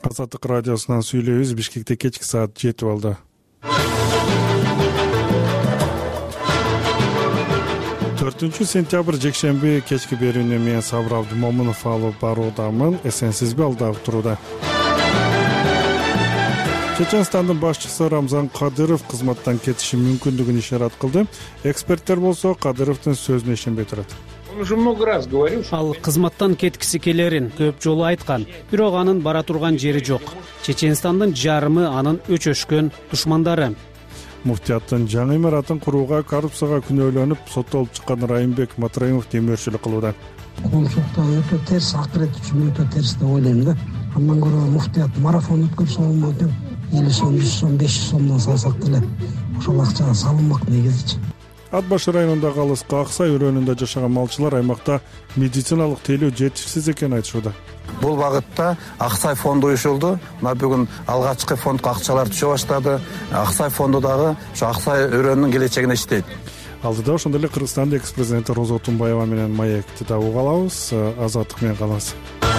Азаттык радиосунан сүйлөйбүз. Бишкекте кечки саат 7 болду. 4 сентябрь жекшемби кечки берүүнү мен Сабыр Абдымомунов алып баруудамын. Эсенсизби? Алдап турууда. Чеченстандын башчысы Рамзан Кадыров кызматтан кетиши мүмкүндүгүн ишарат кылды. Эксперттер болсо Кадыровдун сөзүнө ишенбей турат. Он уже много раз говорил. Ал кызматтан кеткиси келерин көп жолу айткан. Бирок анын бара турган жери жок. Чеченстандын жарымы анын өчөшкөн душмандары. Муфтияттын жаңы имаратын курууга коррупцияга күнөөлөнүп соттолуп чыккан Райымбек Матраимов демөөрчүлүк кылууда. Коомчулукта өтө терс акырет үчүн өтө терс деп ойлойм да. Андан көрө муфтият марафон өткөрсө болмок деп 50 сом, 100 сом, 500 сомдон салсак деле ошол акчага салынмак негизичи. Ат башы районундагы алыскы Аксай өрөөнүндө жашаган малчылар аймакта медициналык тейлөө жетишсиз экенин айтышууда. Бул багытта Аксай фонду уюшулду. Мына бүгүн алгачкы фондко акчалар түшө баштады. Аксай фонду дагы ошо Аксай өрөөнүнүн келечегине иштейт. Алдыда ошондой эле Кыргызстандын экс-президенти Роза Отунбаева менен маекти да уга алабыз. Азаттык менен калыңыз.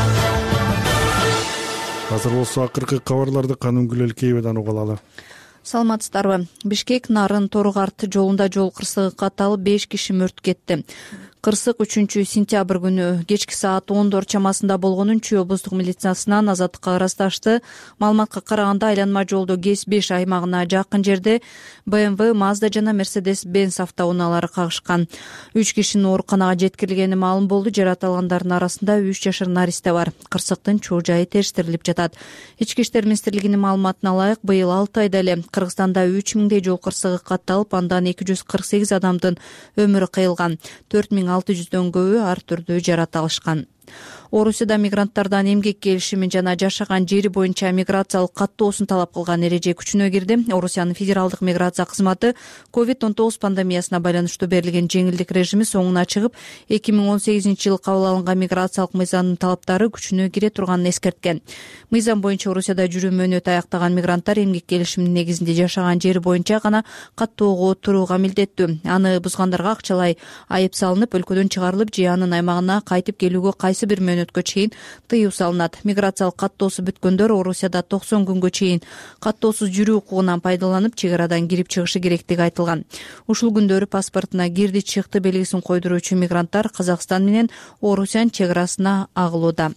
Азыр болсо акыркы кабарларды Канымгүл Элкеевадан уга алалы. Саламатсыздарбы? Бишкек Нарын Торугарт жолунда жол кырсыгы катталып 5 киши мөрт кетти. Кырсык 3 сентябрь күнү кечки саат 10 чамасында болгонун Чүй облустук милициясынан Азаттыкка ырасташты. Маалыматка караганда айланма жолдо ГЭС-5 аймагына жакын жерде BMW, Mazda жана Mercedes-Benz автоунаалары кагышкан. 3 кишинин ооруканага жеткирилгени маалым болду. Жаратылгандардын арасында 3 жашар наристе бар. Кырсыктын чоо жайы териштирилип жатат. Ички иштер министрлигинин маалыматына ылайык, быйыл 6 айда эле Кыргызстанда 3000 жол кырсыгы катталып, андан 248 адамдын өмүрү кыйылган. 4600дөн көбү ар түрдүү жарат алышкан. Орусияда мигранттардан эмгек келишими жана жашаган жери боюнча миграциялык каттоосун талап кылган эреже күчүнө кирди. Орусиянын федералдык миграция кызматы COVID-19 пандемиясына байланыштуу берилген жеңилдик режими соңуна чыгып, 2018-жылы кабыл алынган миграциялык мыйзамдын талаптары күчүнө кире турганын эскерткен. Мыйзам боюнча Орусияда жүрүү мөөнөтү аяктаган мигранттар эмгек келишиминин негизинде жашаган жери боюнча гана каттоого турууга милдеттүү. Аны бузгандарга акчалай айып салынып, өлкөдөн чыгарылып же анын аймагына кайтып келүүгө кайсы бир мөөнөткө чейин тыюу салынат. Миграциялык каттоосу бүткөндөр Орусияда 90 күнгө чейин каттоосуз жүрүү укугунан пайдаланып, чек арадан кирип чыгышы керектиги айтылган. Ушул күндөрү паспортуна кирди чыкты белгисин койдуруучу мигранттар Казакстан менен Орусиянын чек арасына агылууда.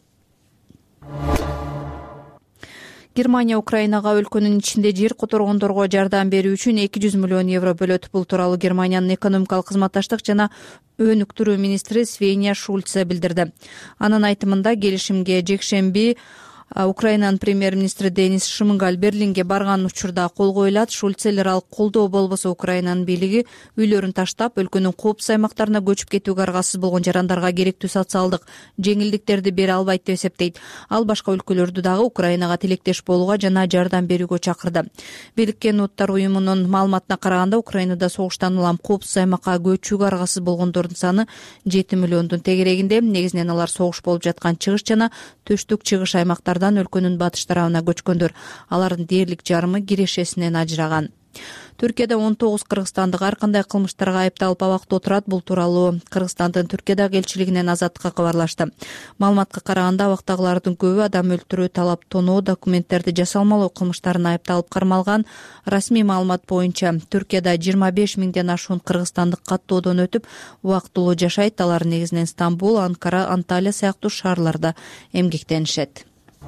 Германия Украинага өлкөнүн ичинде жер которгондорго жардам берүү үчүн 200 миллион евро бөлөт. Бул тууралуу Германиянын экономикалык кызматташтык жана өнүктүрүү министри Свения Шульце билдирди. Анын айтымында келишимге жекшемби Украинанын премьер-министри Денис Шмыгаль Берлинге барган учурда кол коюлат. Шульцелер колдоо болбосо Украинанын бийлиги үйлөрүн таштап, өлкөнүн коопсуз аймактарына көчүп кетүүгө аргасыз болгон жарандарга керектүү социалдык жеңилдиктерди бере албайт деп эсептейт. Ал башка өлкөлөрдү дагы Украинага тилектеш болууга жана жардам берүүгө чакырды. Бириккен Уттар уюмунун маалыматына караганда, Украинада согуштан улам коопсуз аймакка көчүүгө аргасыз болгондордун саны 7 миллиондун тегерегинде. Негизинен алар согуш болуп жаткан чыгыш жана төштүк чыгыш аймактарда өлкөнүн батыш тарабына көчкөндөр. Алардын дээрлик жарымы кирешесинен ажыраган. Түркияда 19 кыргызстандык ар кандай кылмыштарга айыпталып абакта отурат. Бул тууралуу Кыргызстандын Түркиядагы элчилигинен Азаттыкка кабарлашты. Маалыматка караганда абактагылардын көбү адам өлтүрүү, талап тоноо, документтерди жасалмалоо кылмыштарына айыпталып кармалган. Расмий маалымат боюнча Түркияда 25 миңден ашуун кыргызстандык каттоодон өтүп, убактылуу жашайт. Алар негизинен Стамбул, Анкара, Анталия сыяктуу шаарларда эмгектенишет.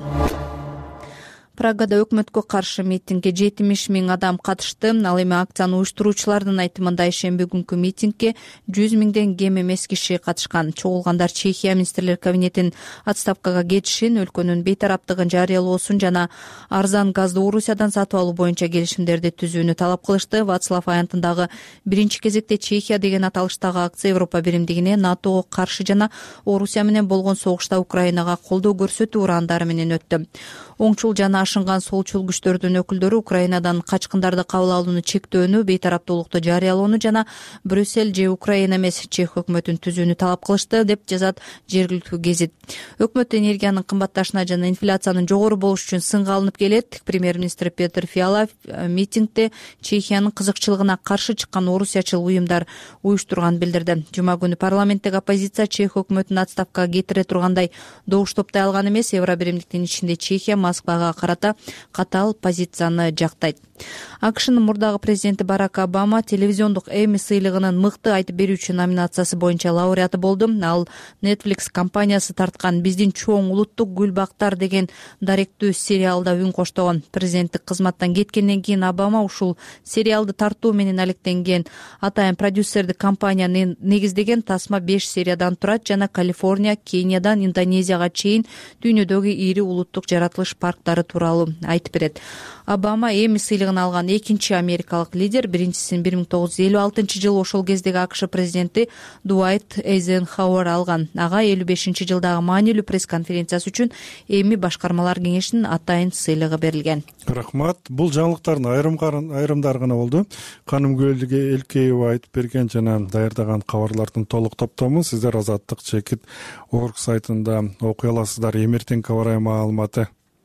Прагада өкмөткө каршы митингге 70 миң адам катышты. Ал эми акцияны уюштуруучулардын айтымында ишемби күнкү митингге 100 миңден кем эмес киши катышкан. Чогулгандар Чехия министрлер кабинетинин отставкага кетишин, өлкөнүн бейтараптыгын жарыялоосун жана арзан газды Орусиядан сатып алуу боюнча келишимдерди түзүүнү талап кылышты. Вацлав Аянтындагы биринчи кезекте Чехия деген аталыштагы акция Европа биримдигине, НАТОго каршы жана Орусия менен болгон согушта Украинага колдоо көрсөтүү урандары менен өттү. Оңчул жана ашынган солчул күчтөрдүн өкүлдөрү Украинадан качкындарды кабыл алууну чектөөнү, бейтараптуулукту жарыялоону жана Брюссель же Украина эмес Чех өкмөтүн түзүүнү талап кылышты деп жазат жергиликтүү гезит. Өкмөт энергиянын кымбатташына жана инфляциянын жогору болушу үчүн сынга алынып келет. Премьер-министр Петр Фиала митингде Чехиянын кызыкчылыгына каршы чыккан орусиячыл уюмдар уюштурганын билдирди. Жума күнү парламенттеги оппозиция Чех өкмөтүн отставкага кетире тургандай добуш топтой алган эмес. Евробиримдиктин ичинде Чехия Москвага карата катаал позицияны жактайт. АКШнын мурдагы президенти Барак Обама телевизиондук Эмми сыйлыгынын мыкты айтып берүүчү номинациясы боюнча лауреаты болду. Ал Netflix компаниясы тарткан «Биздин чоң улуттук гүл бактар» деген даректүү сериалда үн коштогон. Президенттик кызматтан кеткенден кийин Обама ушул сериалды тартуу менен алектенген. Атайын продюсердик компанияны негиздеген. Тасма 5 сериядан турат жана Калифорния, Кениядан Индонезияга чейин дүйнөдөгү ири улуттук жаратылыш парктары тууралуу айтып берет. Обама Эмми сыйлыгын алган экинчи америкалык лидер. Биринчисин 1956-жылы ошол кездеги АКШ президенти Дуайт Эйзенхауэр алган. Ага 55-жылдагы маанилүү пресс-конференциясы үчүн Эмми башкармалар кеңешинин атайын сыйлыгы берилген. Рахмат. Бул жаңылыктардын айрымдары гана болду. Канымгүл Элкеева айтып берген жана даярдаган кабарлардын толук топтому сиздер Азаттык чекит орг сайтында окуй аласыздар. Эмертең кабар маалыматы.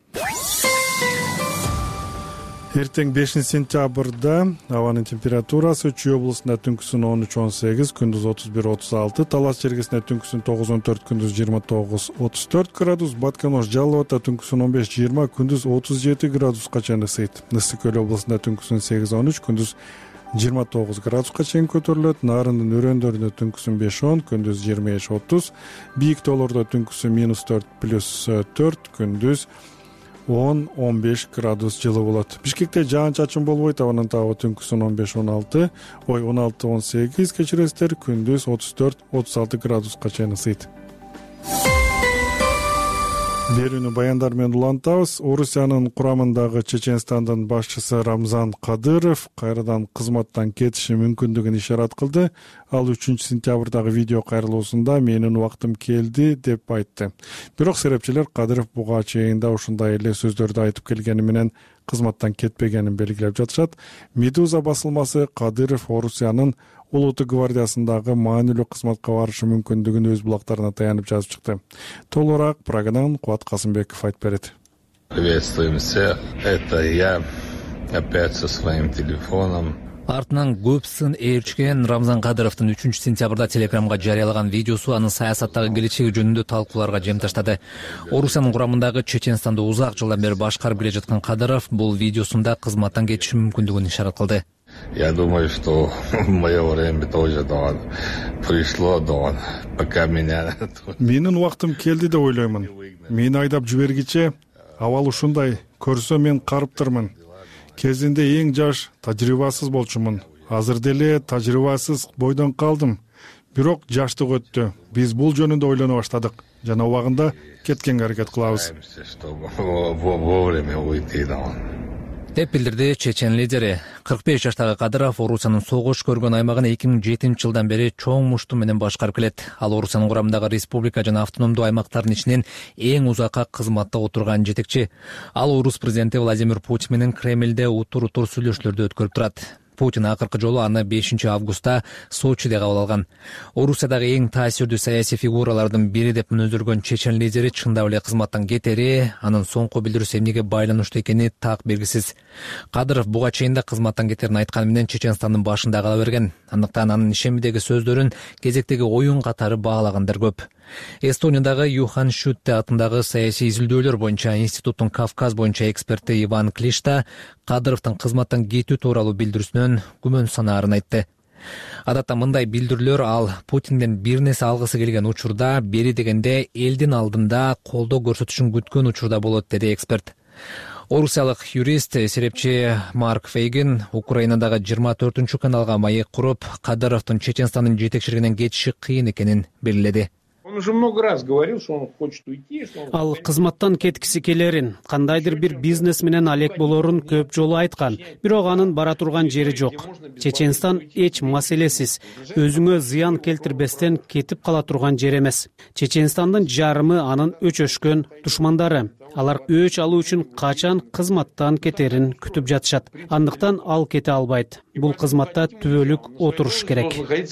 Эртең 5 сентябрда абанын температурасы Чүй облусунда түнкүсүн 13-18, күндүз 31-36, Талас жергесинде түнкүсүн 9-14, күндүз 29-34 градус, Батканош Жалал Абадта түнкүсүн 15-20, күндүз 37 градуска чейин ысыйт. Ысык Көл облусунда түнкүсүн 8-13, күндүз 29 градуска чейин көтөрүлөт. Нарындын өрөөндөрүндө түнкүсүн 5-10, күндүз 25-30, бийик тоолордо түнкүсүн -4+4, күндүз 10-15 градус жылы болот. Бишкекте жаан чачын болбойт, абанын табы түнкүсүн 15-16, 16-18 кечиресиздер, күндүз 34-36 градуска чейин ысыйт. Берүүнү баяндар менен улантабыз. Орусиянын курамындагы Чеченстандын башчысы Рамзан Кадыров кайрадан кызматтан кетиши мүмкүндүгүн ишарат кылды. Ал 3 сентябрдагы видео кайрылуусунда менин убактым келди деп айтты. Бирок серепчилер Кадыров буга чейин да ушундай эле сөздөрдү айтып келгени менен кызматтан кетпегенин белгилеп жатышат. Медуза басылмасы Кадыров Орусиянын Улуттук гвардиясындагы маанилүү кызматка барышы мүмкүндүгүн өз булактарына таянып жазып чыкты. Толураак Прагадан Кубат Касымбеков айтып берет. Приветствуем всех. Это я опять со своим телефоном. Артынан көп сын ээрчкен Рамзан Кадыровдун 3 сентябрда Телеграмга жарыялаган видеосу анын саясаттагы келечеги жөнүндө талкууларга жем таштады. Орусиянын курамындагы Чеченстанды узак жылдан бери башкарып келе жаткан Кадыров бул видеосунда кызматтан кетиши мүмкүндүгүн ишарат кылды. Я думаю, что мое время тоже пришло, пока меня... Менин убактым келди деп ойлоймун. Мени айдап жибергиче, абал ушундай, көрсө мен карыптырмын. Кезинде эң жаш, тажрыйбасыз болчумун. Азыр деле тажрыйбасыз бойдон калдым. Бирок жаштык өттү. Биз бул жөнүндө ойлоно баштадык. Жана убагында кеткенге аракет кылабыз. Вовремя уйти, деп билдирди чечен лидери. 45 жаштагы Кадыров Орусиянын согуш көргөн аймагын 2007-жылдан бери чоң мушту менен башкарып келет. Ал Орусиянын курамындагы республика жана автономдуу аймактардын ичинен эң узакка кызматта отурган жетекчи. Ал орус президенти Владимир Путин менен Кремльде утур сүйлөшүүлөрдү өткөрүп турат. Путин акыркы жолу аны 5 августта Сочиде кабыл алган. Орусиядагы эң таасирдүү саясий фигуралардын бири деп мүнөздөлгөн чечен лидери чындап эле кызматтан кетери, анын соңку билдирүүсү эмнеге байланыштуу экени так белгисиз. Кадыров буга чейин да кызматтан кетерин айтканы менен Чеченстандын башында кала берген. Андыктан анын ишемидеги сөздөрүн кезектеги оюн катары баалагандар көп. Эстониядагы Юхан Шютте атындагы саясий изилдөөлөр боюнча институттун Кавказ боюнча эксперти Иван Клишта Кадыровдун кызматтан кетүү тууралуу билдирүүсүнөн күмөн санаарын айтты. Адатта мындай билдирүүлөр ал Путинден бир нерсе алгысы келген учурда, бери дегенде элдин алдында колдоо көрсөтүшүн күткөн учурда болот, деди эксперт. Орусиялык юрист, серепчи Марк Фейгин Украинадагы 24-каналга маек куруп, Кадыровдун Чеченстандын жетекчилигинен кетиши кыйын экенин белгиледи. Он уже много раз говорил, что он хочет уйти. Ал кызматтан кеткиси келерин, кандайдыр бир бизнес менен алек болорун көп жолу айткан, бирок анын бара турган жери жок. Чеченстан эч маселесиз, өзүңө зыян келтирбестен кетип кала турган жер эмес. Чеченстандын жарымы анын өчөшкөн душмандары. Алар өч алуу үчүн качан кызматтан кетерин күтүп жатышат. Андыктан ал кете албайт. Бул кызматта түбөлүк отуруш керек,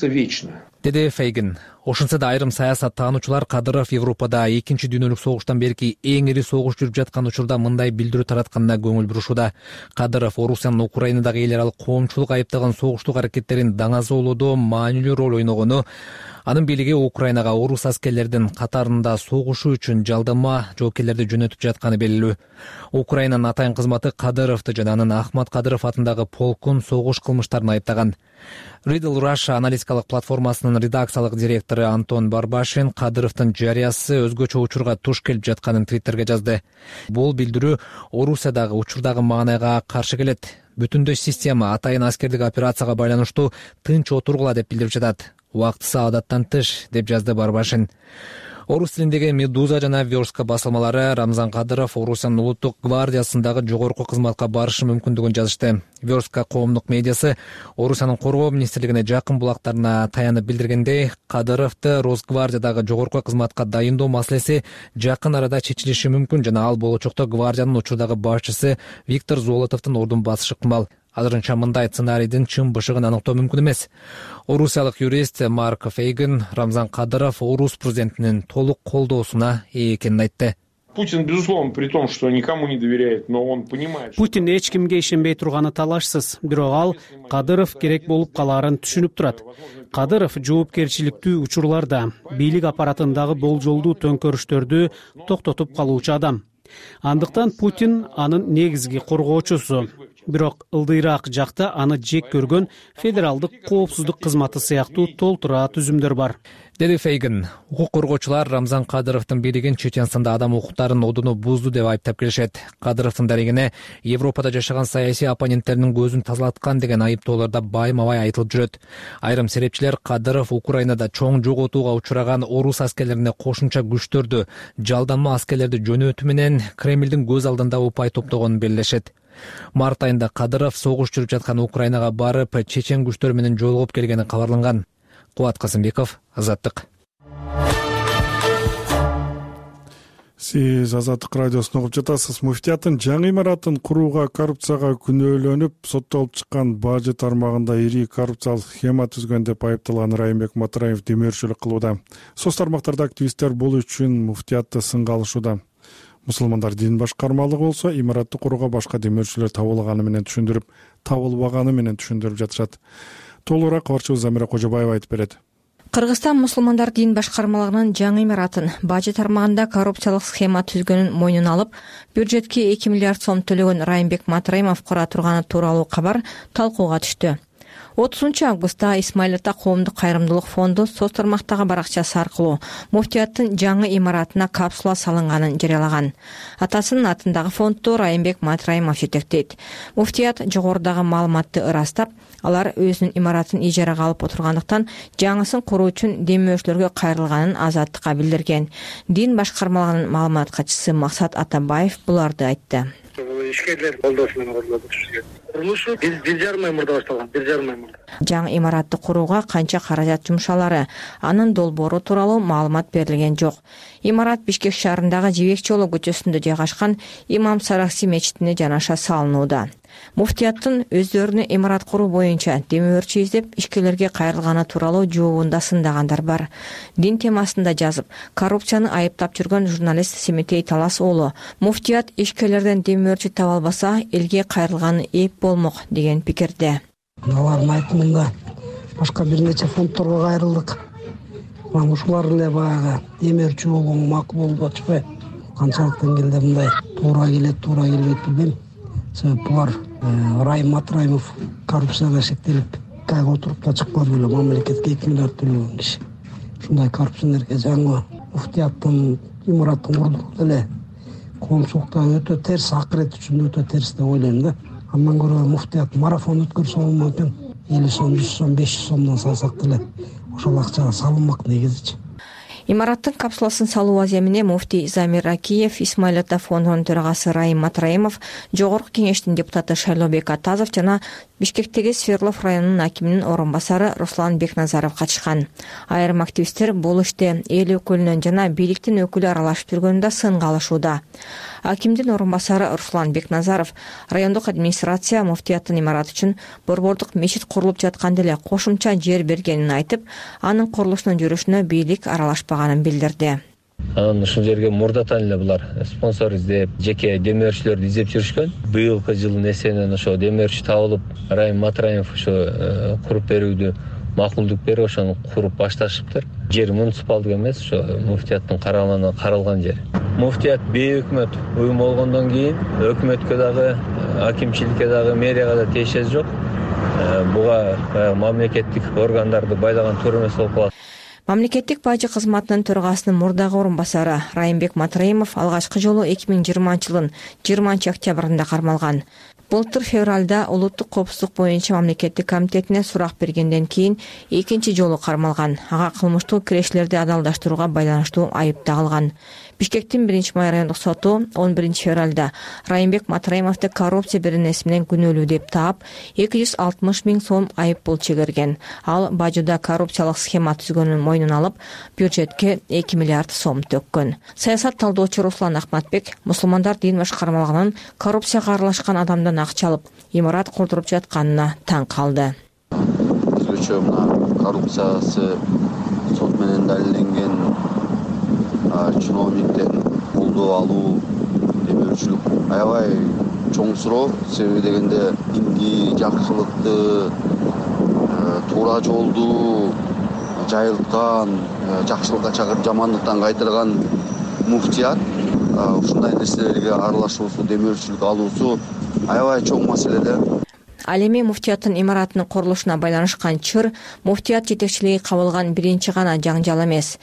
деди Фейгин. Ошентсе да айрым саясаттануучулар Кадыров Европада 2 дүйнөлүк согуштан берки эң ири согуш жүрүп жаткан учурда мындай билдирүү таратканына көңүл бурушууда. Кадыров Орусиянын Украинадагы эл аралык коомчулук айыптаган согуштук аракеттерин даңазоолоодо маанилүү роль ойногону, анын бийлиги Украинага орус аскерлердин катарында согушуу үчүн жалдама жоокерлерди жөнөтүп жатканы белгилүү. Украинанын атайын кызматы Кадыровду жана анын Ахмат Кадыров атындагы полкун согуш кылмыштарын айыптаган. Riddle Russia аналитикалык платформасынын редакциялык директору Антон Барбашин Кадыровдун жарыясы өзгөчө учурга туш келип жатканын Твиттерге жазды. Бул билдирүү Орусиядагы учурдагы маанайга каршы келет. Бүтүндөй система атайын аскердик операцияга байланыштуу тынч отургула деп билдирип жатат. Убактысы адаттан тыш, деп жазды Барбашин. Орус тилиндеги Медуза жана Верска басылмалары Рамзан Кадыров Орусиянын улуттук гвардиясындагы жогорку кызматка барышы мүмкүндүгүн жазышты. Верска коомдук медиасы Орусиянын коргоо министрлигине жакын булактарына таянып билдиргендей, Кадыровду Росгвардиядагы жогорку кызматка дайындоо маселеси жакын арада чечилиши мүмкүн жана ал болочокто гвардиянын учурдагы башчысы Виктор Золотовдун ордун басышы ыктымал. Азырынча мындай сценарийдин чын бышыгын аныктоо мүмкүн эмес. Орусиялык юрист Марк Фейгин Рамзан Кадыров Орус президентинин толук колдоосуна ээ экенин айтты. Путин, безусловно, при том, что никому не доверяет, но он понимает. Путин эч кимге ишенбей турганы талашсыз. Бирок ал Кадыров керек болуп калаарын түшүнүп турат. Кадыров жоопкерчиликтүү учурларда бийлик аппаратындагы болжолдуу төңкөрүштөрдү токтотуп калуучу адам. Андыктан Путин анын негизги коргоочусу. Бирок ылдыйраак жакта аны жек көргөн федералдык коопсуздук кызматы сыяктуу толтура түзүмдөр бар, деди Фейгин. Укук коргоочулар Рамзан Кадыровдун бийлигин Чеченстанда адам укуктарын одуну бузду деп айыптап келишет. Кадыровдун дарегине Европада жашаган саясий оппоненттеринин көзүн тазалаткан деген айыптоолорда байма-бай айтылып жүрөт. Айрым серепчилер Кадыров Украинада чоң жоготууга учураган орус аскерлерине кошумча күчтөрдү, жалданма аскерлерди жөнөтүү менен Кремлдин көз алдында упай топтогонун белгилешет. Март айында Кадыров согуш жүрүп жаткан Украинага барып, чечен күчтөр менен жолугуп келгени кабарланган. Кубат Касымбеков, Азаттык. Сиз Азаттык радиосун угуп жатасыз. Муфтияттын жаңы имаратын курууга коррупцияга күнөөлөнүп, соттолуп чыккан бажы тармагында ири коррупциялык схема түзгөн деп айыпталган Райымбек Матраев демөөрчүлүк кылууда. Соц тармактарда активисттер бул үчүн муфтиятты сынга алышууда. Мусулмандар дин башкармалыгы болсо имаратты курууга башка демөөрчүлөр табылганы менен түшүндүрүп, табылбаганы менен түшүндүрүп жатышат. Толугураак кабарчыбыз Замира Кожобаева айтып берет. Кыргызстан мусулмандар дин башкармалыгынын жаңы имаратын бажы тармагында коррупциялык схема түзгөнүн мойнуна алып, бюджетке 2 миллиард сом төлөгөн Райымбек Матраимов кура турганы тууралуу кабар талкууга түштү. 30 августта Исмаил Ата коомдук кайрымдуулук фонду соц тармактагы баракчасы аркылуу муфтияттын жаңы имаратына капсула салынганын жарыялаган. Атасынын атындагы фондду Райымбек Матраимов жетектейт. Муфтият жогорудагы маалыматты ырастап, алар өзүнүн имаратын ижарага алып отургандыктан жаңысын куруу үчүн демөөрчүлөргө кайрылганын Азаттыкка билдирген. Дин башкармалыгынын маалымат катчысы Максат Атабаев буларды айтты. Ишкерлер колдоосу менен курулат. Курулушу 1,5 мурда башталган, 1,5 мурда. Жаңы имаратты курууга канча каражат жумшалары, анын долбоору тууралуу маалымат берилген жок. Имарат Бишкек шаарындагы Жибек жолу көчөсүндө жайгашкан Имам Саракси мечитине жанаша салынууда. Муфтияттын өздөрүнө имарат куруу боюнча демөөрчү издеп ишкерлерге кайрылганы тууралуу жообунда сындагандар бар. Дин темасында жазып, коррупцияны айыптап жүргөн журналист Семетей Талас уулу муфтият ишкерлерден демөөрчү таба албаса, элге кайрылганы эп болмок деген пикирде. Алардын айтымында башка бир нече фондторго кайрылдык. Ушулар эле баягы демөөрчү болгон макул болуп атышпайбы? Канчалык деңгээлде мындай туура келет, туура келбейт билбейм. Себеп булар Райым Матраимов коррупцияга шектелип, кайга отуруп да чыккан эле мамлекетке 2 миллиард төлөгөн киши. Ушундай коррупционерге жаңы муфтияттын имаратын курдук эле коомчулукта өтө терс, акырет үчүн өтө терс деп ойлойм да. Андан көрө муфтият марафон өткөрсө болмок экен. 50 сом, 100 сом, 500 сомдон салсак деле ошол акчага салынмак негизичи. Имараттын капсуласын салуу аземине муфтий Замир Акиев, Исмаил Ата фондунун төрагасы Райым Матраимов, жогорку кеңештин депутаты Шайлообек Атазов жана Бишкектеги Сверлов районунун акиминин орун басары Руслан Бекназаров катышкан. Айрым активисттер бул иште эл өкүлүнүн жана бийликтин өкүлү аралашып жүргөнүн да сынга алышууда. Акимдин орун басары Руслан Бекназаров райондук администрация муфтияттын имараты үчүн борбордук мечит курулуп жатканда эле кошумча жер бергенин айтып, анын курулушунун жүрүшүнө бийлик аралашпаганын билдирди. Анан ушул жерге мурдатан эле булар спонсор издеп, жеке демөөрчүлөрдү издеп жүрүшкөн. Быйылкы жылдын эсебинен ошо демөөрчү табылып, Райым Матраимов ошо куруп берүүдү макулдук берип, ошону куруп башташыптыр. Жер муниципалдык эмес, ошо муфтияттын карамагына каралган жер. Муфтият бейөкмөт уюм болгондон кийин өкмөткө дагы, акимчиликке дагы, мэрияга да тиешеси жок. Буга мамлекеттик органдарды байлаган туура эмес болуп калат. Мамлекеттик бажы кызматынын төрагасынын мурдагы орун басары Райымбек Матраимов алгачкы жолу 2020-жылдын 20-октябрында кармалган. Былтыр февралда улуттук коопсуздук боюнча мамлекеттик комитетине сурак бергенден кийин экинчи жолу кармалган. Ага кылмыштуу кирешилерди адалдаштырууга байланыштуу айып тагылган. Бишкектин 1-май райондук соту 11 февралда Райымбек Матраимовду коррупция беренеси менен күнөөлүү деп таап 260 000 сом айып пул чегерген. Ал бажыда коррупциялык схема түзгөнүн мойнун алып, бюджетке 2 миллиард сом төккөн. Саясат талдоочу Руслан Ахматбек мусулмандар дин башкармалыгынын коррупцияга аралашкан адамдан акча алып, имарат курдуруп жатканына таң калды. Өзгөчө мына коррупциясы сот менен далилденген чиновниктен колдоо алуу, демөөрчүлүк аябай чоң суроо. Себеби дегенде динди, жакшылыкты, туура жолду жайылткан, жакшылыкка чакырып жамандыктан кайтарган муфтият ушундай нерселерге аралашуусу, демөөрчүлүк алуусу аябай чоң маселе. Ал эми муфтияттын имаратынын курулушуна байланышкан чыр муфтият жетекчилиги кабылган биринчи гана жаңжал эмес.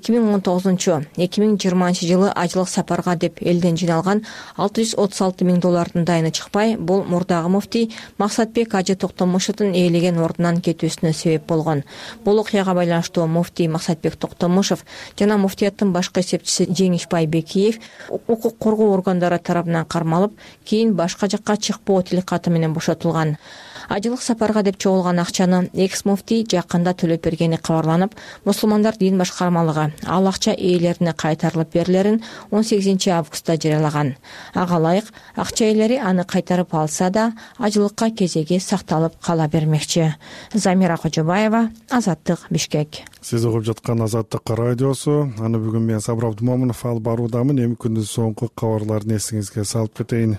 2019-2020 жылы ажылык сапарга деп элден жиналган 636 000 доллардын дайыны чыкпай, бул мурдагы муфтий Максатбек Ажы Токтомушевдун ээлеген ордунан кетүүсүнө себеп болгон. Бул окуяга байланыштуу муфтий Максатбек Токтомушев жана муфтияттын башкы эсепчиси Жеңишбай Бекиев укук коргоо органдары тарабынан кармалып, кийин башка жакка чыкпоо тилкаты менен бошотулган. Ажылык сапарга деп чогулган акчаны экс-муфтий жакында төлөп бергени кабарланып, мусулмандар дин башкармалыгы ал акча ээлерине кайтарылып берилерин 18 августта жарыялаган. Ага ылайык акча ээлери аны кайтарып алса да, ажылыкка кезеги сакталып кала бермекчи. Замира Кожобаева, Азаттык, Бишкек. Сиз угуп жаткан Азаттык радиосу. Аны бүгүн мен Сабыр Абдумомунов алып баруудамын. Эми күндүн соңку кабарларын эсиңизге салып кетейин.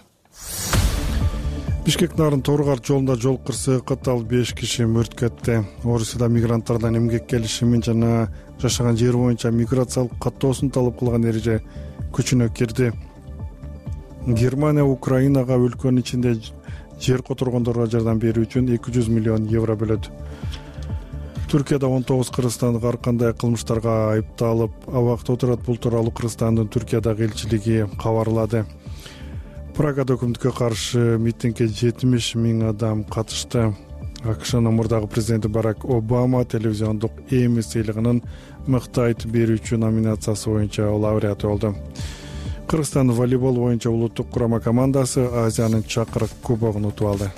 Бишкек нарын Торгар жолунда жол кырсыгы катталып 5 киши мөрт кетти. Орусияда мигранттардан эмгек келишимин жана жашаган жер боюнча миграциялык каттоосун талап кылган эреже күчүнө кирди. Германия Украинага өлкөнүн ичинде жер которгондорго жардам берүү үчүн 200 миллион евро бөлөт. Түркияда 19 кыргызстандык ар кандай кылмыштарга айыпталып, абакта отурат. Бул тууралуу Кыргызстандын Түркиядагы элчилиги кабарлады. Прагада өкмөткө каршы митингге 70 000 адам катышты. АКШнын мурдагы президенти Барак Обама телевизиондук Эмми сыйлыгынын мыкты айтып берүүчү номинациясы боюнча лауреат болду. Кыргызстандын волейбол боюнча улуттук курама командасы Азиянын чакырык кубогун утуп алды.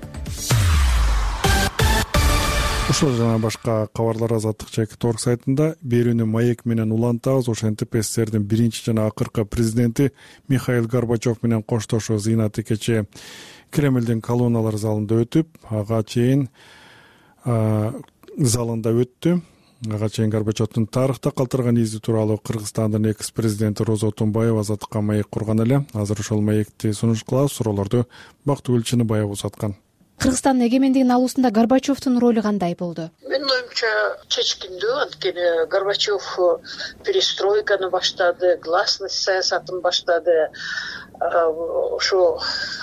Ушул жана башка кабарлар Азаттык чекит орг сайтында берүүнү маек менен улантабыз. Ошентип СССРдин биринчи жана акыркы президенти Михаил Горбачев менен коштошуу зыйнаты кечээ Кремлдин колонналар залында өтүп, ага чейин залында өттү. Ага чейин Горбачевдун тарыхта калтырган изи тууралуу Кыргызстандын экс-президенти Роза Отунбаева Азаттыкка маек курган эле. Азыр ошол маекти сунуш кылабыз. Суроолорду Бактыгүл Чыныбаева узаткан. Кыргызстандын эгемендигин алуусунда Горбачевдун ролу кандай болду? Менин оюмча чечкиндүү, анткени Горбачев перестройканы баштады, гласность саясатын баштады. Ошо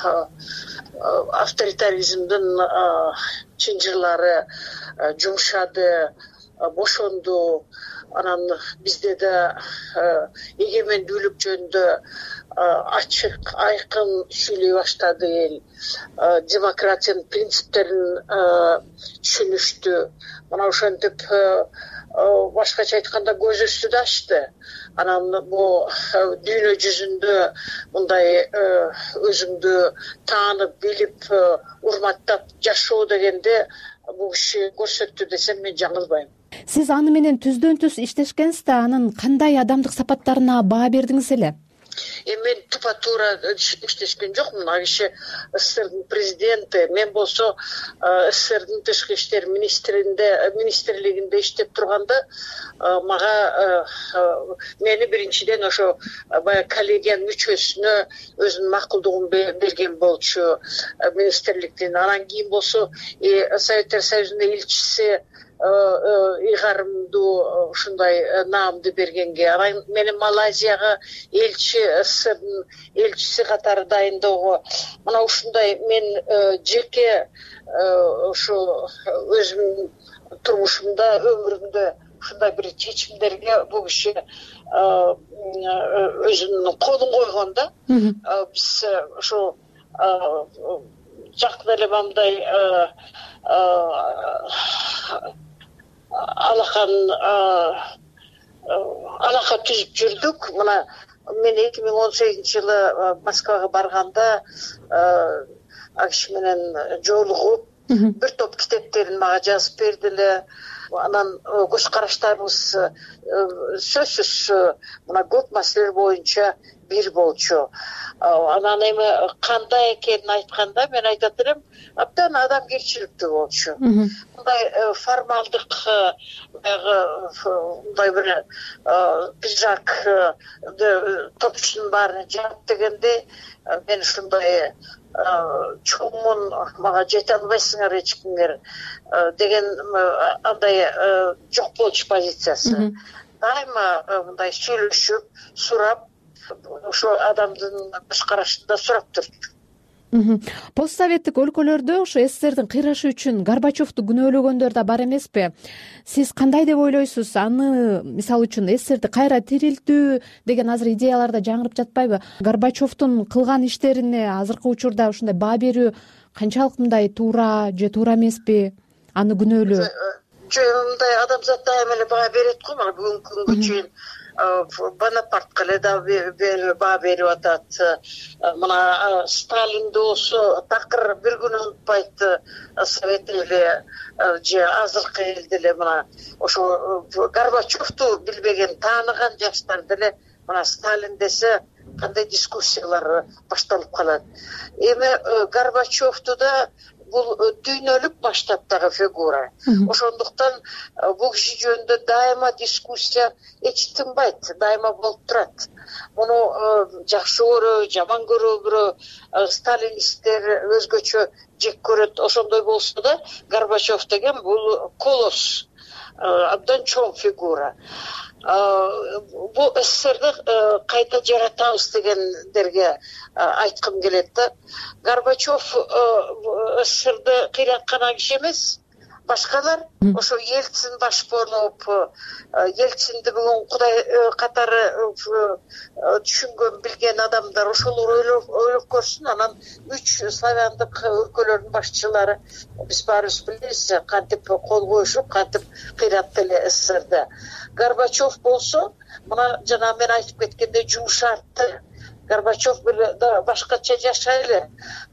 авторитаризмдин чынжырлары жумшады, бошонду. Анан бизде да эгемендүүлүк жөнүндө ачык, айкын сүйлөй баштады эл. Демократиянын принциптерин түшүнүштү. Мына ошентип башкача айтканда көзүбүздү да ачты. Анан бул дүйнө жүзүндө мындай өзүңдү таанып, билип, урматтап жашоо дегенде бул киши көрсөттү десем мен жаңылбайм. Сиз аны менен түздөн түз иштешкенсиз да, анын кандай адамдык сапаттарына баа бердиңиз эле? Мен тупа туура иштешкен жокмун. Ал киши СССРдин президенти, мен болсо СССРдин тышкы иштер министрлигинде иштеп турганда мага мени биринчиден ошо баягы коллегиянын мүчөсүнө өзүнүн макулдугун берген болчу министрликтин. Анан кийин болсо Советтер Союзунун элчиси ыйгарымдуу ушундай наамды бергенге, анан мени Малайзияга элчи СССРдин элчиси катары дайындоого, мына ушундай мен жеке ошо өзүмдүн турмушумда, өмүрүмдө ушундай бир чечимдерге бул киши өзүнүн колун койгон да. Биз ошо жакын эле мындай алака түзүп жүрдүк. Мына мен 2018-жылы Москвага барганда ал киши менен жолугуп бир топ китептерин мага жазып бердиле. Анан көз караштарыбыз сөзсүз мына көп маселелер боюнча бир болчу. Анан эми кандай экенин айтканда мен айтат элем, абдан адамгерчиликтүү болчу. Мындай формалдык баягы мындай бир пиджак топчунун баарын жаап дегенде мен ушундай чоңмун, мага жете албайсыңар эчкимдер деген андай жок болчу позициясы. Дайыма мындай сүйлөшүп, сурап, ошо адамдын көз карашында сурап турчу. Постсоветтик өлкөлөрдө ошо СССРдин кыйрашы үчүн Горбачевду күнөөлөгөндөр да бар эмеспи? Сиз кандай деп ойлойсуз? Аны мисалы үчүн СССРди кайра тирилтүү деген азыр идеяларда жаңырып жатпайбы? Горбачевдун кылган иштерине азыркы учурда ушундай баа берүү канчалык мындай туура же туура эмеспи? Аны күнөөлөө. Мындай адамзат дайыма эле баа берет го, мына бүгүнкү күнгө чейин Бонапартка эле да баа берип атат. Мына Сталинди болсо такыр бир күн унутпайт Совет эли же азыркы эл деле. Мына ошо Горбачевду билбеген, тааныган жаштар деле мына Сталин десе кандай дискуссиялар башталып калат. Эми Горбачевду да бул дүйнөлүк масштабтагы фигура. Ошондуктан бул киши жөнүндө дайыма дискуссия эч тынбайт, дайыма болуп турат. Муну жакшы көрө, жаман көрө, бирөө сталинисттер өзгөчө жек көрөт. Ошондой болсо да Горбачев деген бул колос, абдан чоң фигура. Бул СССРди кайта жаратабыз дегендерге айткым келет да. Горбачев СССРди кыйраткан киши эмес, башкалар. Ошо Ельцин баш болуп, Ельцинди бүгүн Кудай катары түшүнгөн, билген адамдар ошолор ойлоп көрсүн. Анан 3 славяндык өлкөлөрдүн башчылары биз баарыбыз билебиз кантип кол коюшуп, кантип кыйратты эле СССРди. Горбачев болсо, мына жана мен айтып кеткендей жумшартты. Горбачев башкача жашайлы.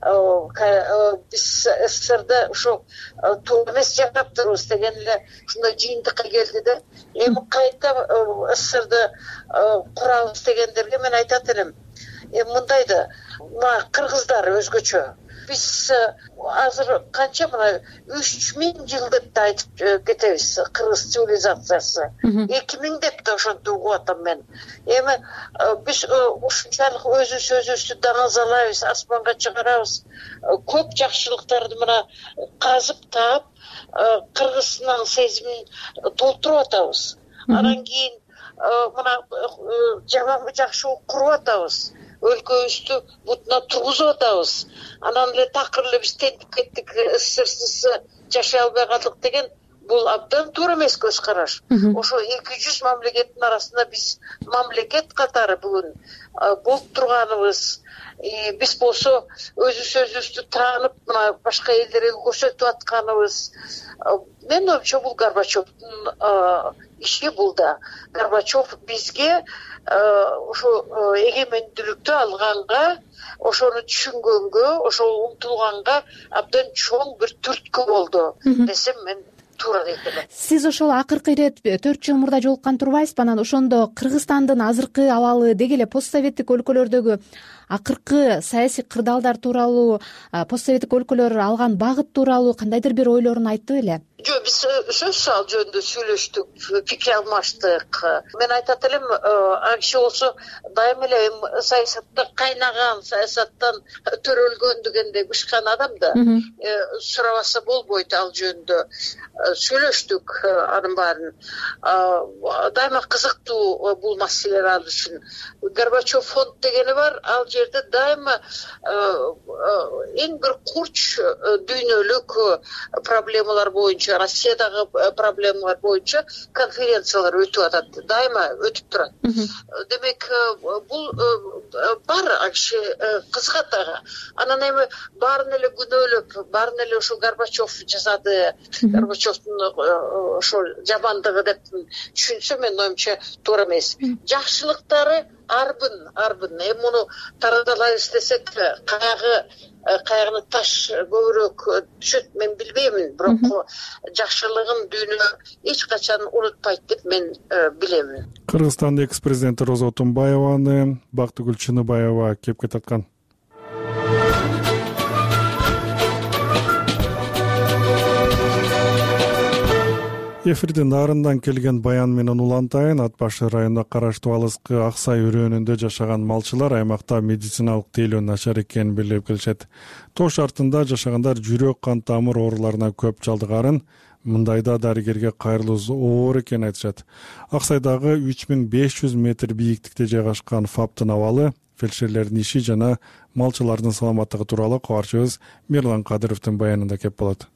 Биз СССРди ошо туура эмес жаштырабыз деген эле ушундай жыйынтыкка келди да. Эми кайта СССРди курабыз дегендерге мен айтат элем, мындай да, мына кыргыздар өзгөчө. Биз азыр канча мына 3000 жыл деп да айтып кетебиз, кыргыз цивилизациясы. 2000 деп да ошентип угуп атам мен. Эми биз ушунчалык өзүбүздү даңазалайбыз, асманга чыгарабыз. Көп жакшылыктарды мына казып таап, кыргыздын сезимин толтуруп атабыз. Анан кийин мына жакшы куруп атабыз. Өлкөбүздү бутуна тургузуп атабыз. Анан эле такыр эле биз тентип кеттик, СССРсиз жашай албай калдык деген бул абдан туура эмес көз караш. Ошо 200 мамлекеттин арасында биз мамлекет катары бүгүн болуп турганыбыз. Биз болсо өзүбүздү таанып, мына башка элдерге көрсөтүп атканыбыз. Мен ойымча бул Горбачевдун иши бул да. Горбачев бизге ошо эгемендүүлүктү алганга, ошону түшүнгөнгө, ошо умтулганга абдан чоң бир түрткү болду десем мен туура дейт элем. Сиз ошол акыркы ирет 4 жыл мурда жолуккан турбайсызбы? Анан ошондо Кыргызстандын азыркы абалы деги эле постсоветтик өлкөлөрдөгү акыркы саясий кырдаалдар тууралуу, постсоветтик өлкөлөр алган багыт тууралуу кандайдыр бир ойлорун айтты беле? Жок, биз сөз ал жөнүндө сүйлөштүк, пикир алмаштык. Мен айтат элем, киши болсо дайыма эле саясатта кайнаган, саясаттан төрөлгөн дегендей бышкан адам да сурабаса болбойт ал жөнүндө. Сүйлөштүк анын баарын. Дайыма кызыктуу бул маселелер ал үчүн. Горбачев фонд дегени бар, ал жерде дайыма эң бир курч дүйнөлүк проблемалар боюнча, Россиядагы проблемалар боюнча конференциялар өтүп атат, дайыма өтүп турат. Демек, бул бар киши кызыгат ага. Анан эми баарын эле күнөөлөп, баарын эле ошо Горбачев жасады, Горбачевдун ошол жамандыгы деп түшүнсө, менин оюмча туура эмес. Жакшылыктары арбын. Эми муну тараталайбыз десек, каягыны таш көбүрөөк түшөт, мен билбеймин, бирок жакшылыгын дүйнө эч качан унутпайт деп мен билемин. Кыргызстандын экс-президенти Роза Отунбаеваны Бактыгүл Чыныбаева кепке тарткан. Эфирдин нарындан келген баян менен улантайын. Ат башы районуна караштуу алыскы Аксай өрөөнүндө жашаган малчылар аймакта медициналык тейлөө начар экенин билип келишет. Тоо шартында жашагандар жүрөк кан тамыр ооруларына көп жалдыгарын, мындайда дарыгерге кайрылуу оор экенин айтышат. Аксайдагы 3500 метр бийиктикте жайгашкан ФАПтын абалы, фельдшерлердин иши жана малчылардын саламаттыгы тууралуу кабарчыбыз Мирлан Кадыровдун баянында кеп болот.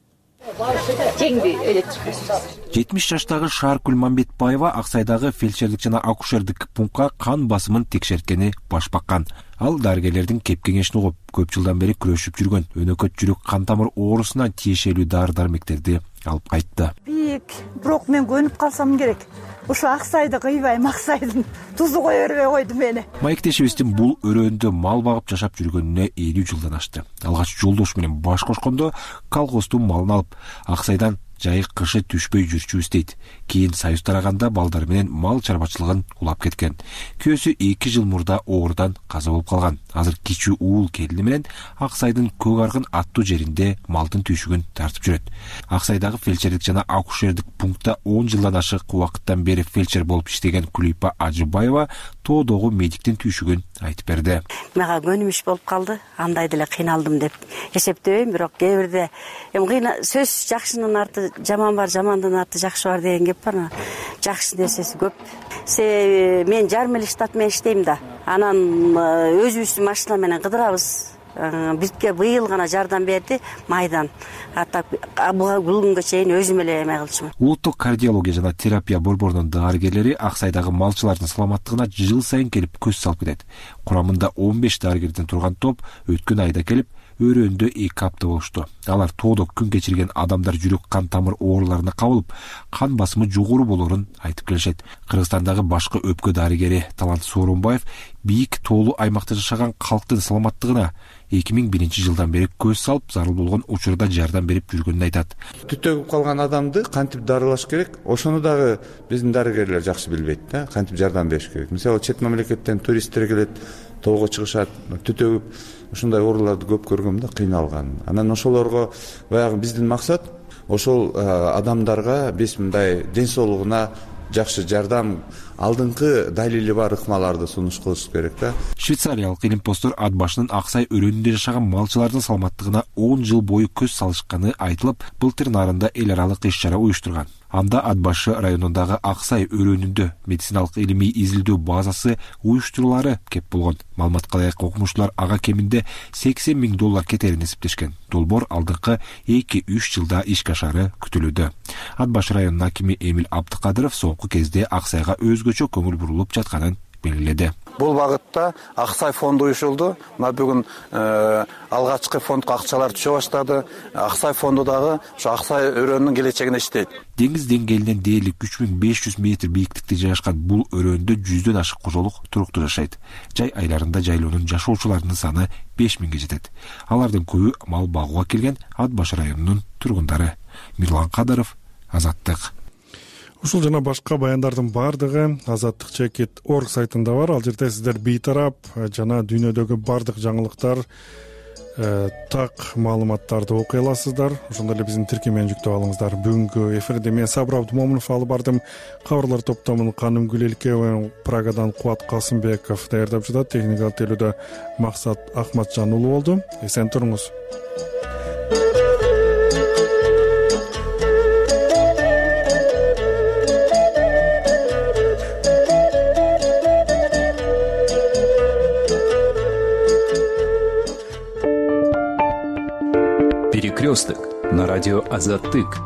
70 жаштагы Шааркүл Мамбетбаева Аксайдагы фельдшерлик жана акушердик пунктка кан басымын текшерткени баш баккан. Ал дарыгерлердин кеп кеңешин угуп, көп жылдан бери күрөшүп жүргөн өнөкөт жүрөк кан тамыр оорусуна тиешелүү дары-дармектерди алып кайтты. Бирок мен көнүп калсам керек. Ушу Аксайды кыйбайм, Аксайдын тузу кое бербей койду мени. Маектешибиздин бул өрөөндө мал багып жашап жүргөнүнө 50 жылдан ашты. Алгач жолдош менен баш кошкондо колхоздун малын алып, Аксайдан жайык кышы түшпөй жүрчүбүз дейт. Кийин союз тараганда балдары менен мал чарбачылыгын улап кеткен. Күйөөсү 2 жыл мурда оорудан каза болуп калган. Азыр кичүү уул келини менен Аксайдын Көк Аргын аттуу жеринде малдын түйшүгүн тартып жүрөт. Аксайдагы фельдшерлик жана акушердик пунктта 10 жылдан ашык убакыттан бери фельдшер болуп иштеген Кулипа Ажыбаева тоодогу медиктин түйшүгүн айтып берди. Мага көнүм иш болуп калды, андай деле кыйналдым деп эсептебейм, бирок кээ бирде сөз жакшынын арты жаман бар, жамандын арты жакшы бар деген кеп бар. Жакшы нерсеси көп. Мен жарым эле штат менен иштейм да. Анан өзүбүздүн машина менен кыдырабыз. Бизге быйыл гана жардам берди майдан. Бул күнгө чейин өзүм эле эме кылчумун. Улуттук кардиология жана терапия борборунун дарыгерлери Аксайдагы малчылардын саламаттыгына жыл сайын келип көз салып кетет. Курамында 15 дарыгерден турган топ өткөн айда келип өрөөндө 2 апта болушту. Алар тоодо күн кечирген адамдар жүрөк кан тамыр ооруларына кабылып, кан басымы жогору болорун айтып келишет. Кыргызстандагы башкы өпкө дарыгери Талант Сооронбаев бийик тоолуу аймакта жашаган калктын саламаттыгына 2001 жылдан бери көз салып, зарыл болгон учурда жардам берип жүргөнүн айтат. Түтөгүп калган адамды кантип дарылаш керек, ошону дагы биздин дарыгерлер жакшы билбейт да, кантип жардам бериш керек. Мисалы, чет мамлекеттен туристтер келет, тоого чыгышат, түтөгүп ушундай ооруларды көп көргөм да, кыйналган. Анан ошолорго баягы биздин максат ошол адамдарга биз мындай ден соолугуна жакшы жардам, алдыңкы далили бар ыкмаларды сунуш кылыш керек да. Швейцариялык илимпоздор ат башынын Аксай өрөөнүндө жашаган малчылардын саламаттыгына 10 жыл бою көз салышканы айтылып, былтыр нарында эл аралык иш-чара уюштурган. Анда ат башы районундагы Аксай өрөөнүндө медициналык илимий изилдөө базасы уюштурулары кеп болгон. Маалыматка ылайык окумуштуулар ага кеминде $80,000 кетерин эсептешкен. Долбоор алдыңкы 2-3 жылда ишке ашары күтүлүүдө. Ат башы районунун акими Эмил Абдыкадыров соңку кезде Аксайга өзгөчө көңүл бурулуп жатканын белгиледи. Бул багытта Аксай фонду уюшулду. Мына бүгүн алгачкы фондко акчалар түшө баштады. Аксай фонду дагы ошо Аксай өрөөнүнүн келечегине иштейт. Деңиз деңгээлинен дээрлик 3500 метр бийиктикте жайгашкан бул өрөөндө 100дөн ашык кожолук туруктуу жашайт. Жай айларында жайлоонун жашоочуларынын саны 5000ге жетет. Алардын көбү мал багууга келген Ат башы районунун тургундары. Мирлан Кадыров, Азаттык. Ушул жана башка баяндардын баардыгы Азаттык чекит орг сайтында бар. Ал жерде сиздер бейтарап жана дүйнөдөгү баардык жаңылыктар, так маалыматтарды окуй аласыздар. Ошондой эле биздин тиркемени жүктөп алыңыздар. Бүгүнкү эфирде мен Сабыр Абдумомунов алып бардым. Кабарлар топтомун Каным Гүлелкеева, Прагадан Кубат Касымбеков даярдап жатат. Техникалык тейлөөдө Максат Ахматжан уулу болду. Эсен туруңуз. Перекресток на радио Азаттык.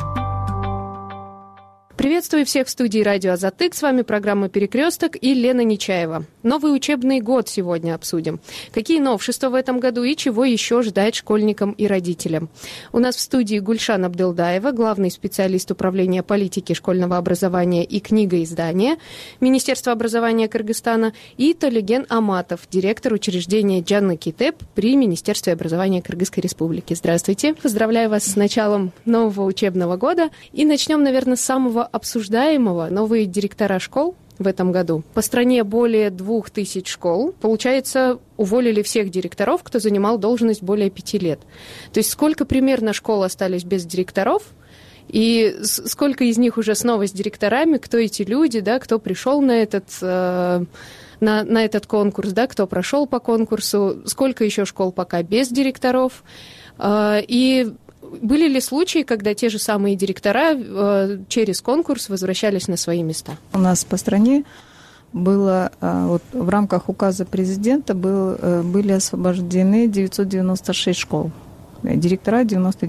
Приветствую всех в студии радио Азаттык. С вами программа «Перекресток» и Лена Нечаева. Новый учебный год сегодня обсудим. Какие новшества в этом году и чего еще ждать школьникам и родителям. У нас в студии Гульшан Абдылдаева, главный специалист управления политики школьного образования и книгоиздания Министерства образования Кыргызстана, и Толеген Аматов, директор учреждения Джанна Китеп при Министерстве образования Кыргызской Республики. Здравствуйте. Поздравляю вас с началом нового учебного года. И начнем, наверное, с самого обсуждаемого. Новые директора школ в этом году. По стране более 2000 школ. Получается, уволили всех директоров, кто занимал должность более 5 лет. То есть сколько примерно школ остались без директоров? И сколько из них уже снова с директорами? Кто эти люди, да, кто пришел на этот конкурс, да, кто прошел по конкурсу? Сколько еще школ пока без директоров? И были ли случаи, когда те же самые директора через конкурс возвращались на свои места? У нас по стране было, вот, в рамках указа президента были освобождены 996 школ. Директора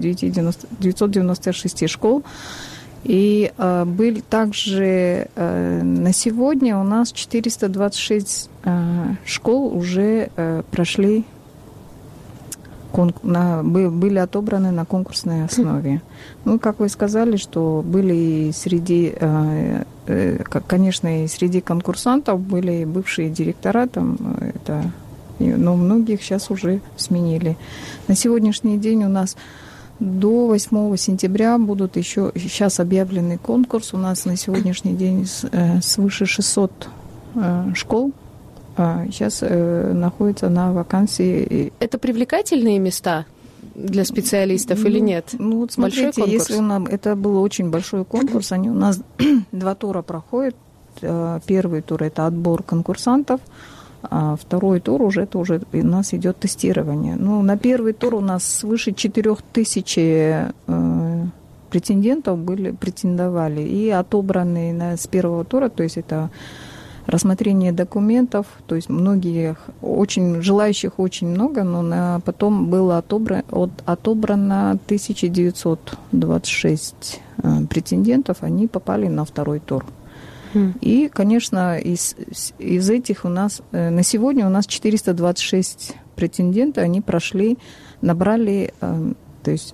996 школ. И были также на сегодня у нас 426 школ уже прошли, были отобраны на конкурсной основе. Ну, как вы сказали, что были среди, конечно, и среди конкурсантов были бывшие директора, там, но многих сейчас уже сменили. На сегодняшний день у нас до 8 сентября будут еще, сейчас объявленный конкурс, у нас на сегодняшний день свыше 600 школ сейчас находится на вакансии. Это привлекательные места для специалистов или нет? Ну, вот смотрите, если это был очень большой конкурс, они у нас 2 тура проходят. Первый тур – это отбор конкурсантов, а второй тур уже у нас идет тестирование. Ну, на первый тур у нас свыше 4000 претендентов претендовали, и отобранные с первого тура, то есть это рассмотрение документов, то есть желающих очень много, но потом было отобрано 1926 претендентов, они попали на второй тур. И, конечно, из этих у нас на сегодня у нас 426 претендентов, они прошли, набрали, то есть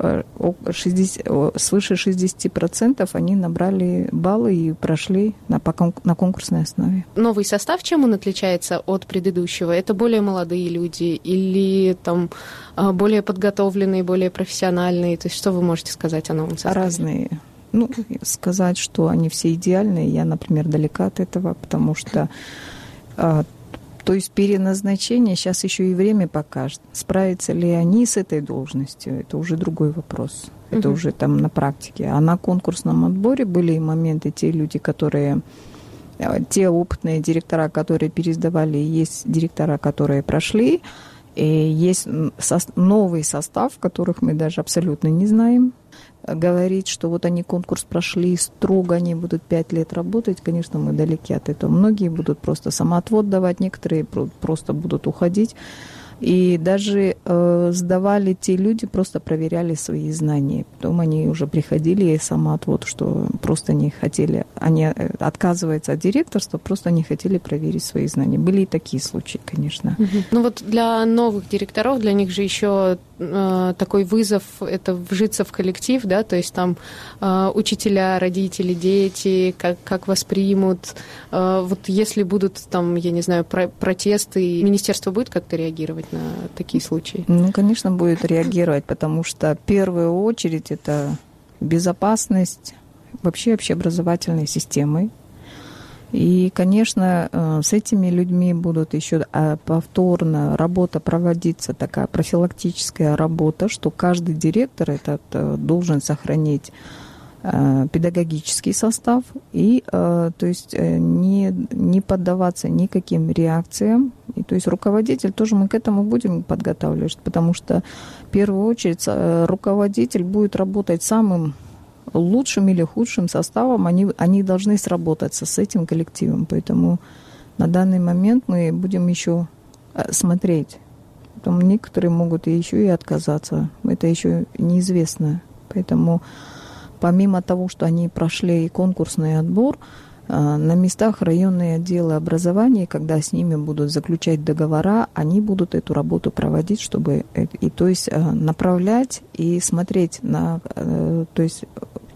свыше 60% они набрали баллы и прошли на конкурсной основе. Новый состав, чем он отличается от предыдущего? Это более молодые люди или там более подготовленные, более профессиональные? То есть что вы можете сказать о новом составе? Разные. Ну, сказать, что они все идеальные, я, например, далека от этого, потому что то есть переназначение сейчас еще и время покажет. Справятся ли они с этой должностью, это уже другой вопрос. Это уже там на практике. А на конкурсном отборе были моменты, те люди, те опытные директора, которые пересдавали, есть директора, которые прошли, и есть новый состав, которых мы даже абсолютно не знаем. Говорить, что вот они конкурс прошли, строго они будут 5 лет работать, конечно, мы далеки от этого. Многие будут просто самоотвод давать, некоторые просто будут уходить. И даже сдавали те люди, просто проверяли свои знания. Потом они уже приходили и самоотвод, что просто не хотели, они отказываются от директорства, просто не хотели проверить свои знания. Были и такие случаи, конечно. Ну вот для новых директоров, для них же еще такой вызов – это вжиться в коллектив, да, то есть там учителя, родители, дети, как воспримут. Вот если будут там, я не знаю, протесты, министерство будет как-то реагировать на такие случаи? Ну, конечно, будет реагировать, потому что в первую очередь это безопасность вообще общеобразовательной системы. И, конечно, с этими людьми будут еще повторно работа проводиться, такая профилактическая работа, что каждый директор этот должен сохранить педагогический состав и, то есть, не поддаваться никаким реакциям. И, то есть руководитель тоже мы к этому будем подготавливать, потому что в первую очередь руководитель будет работать самым лучшим или худшим составом, они должны сработаться с этим коллективом. Поэтому на данный момент мы будем еще смотреть. Потом некоторые могут еще и отказаться. Это еще неизвестно. Поэтому помимо того, что они прошли конкурсный отбор, на местах районные отделы образования, когда с ними будут заключать договора, они будут эту работу проводить, чтобы, и, то есть, направлять и смотреть на, то есть,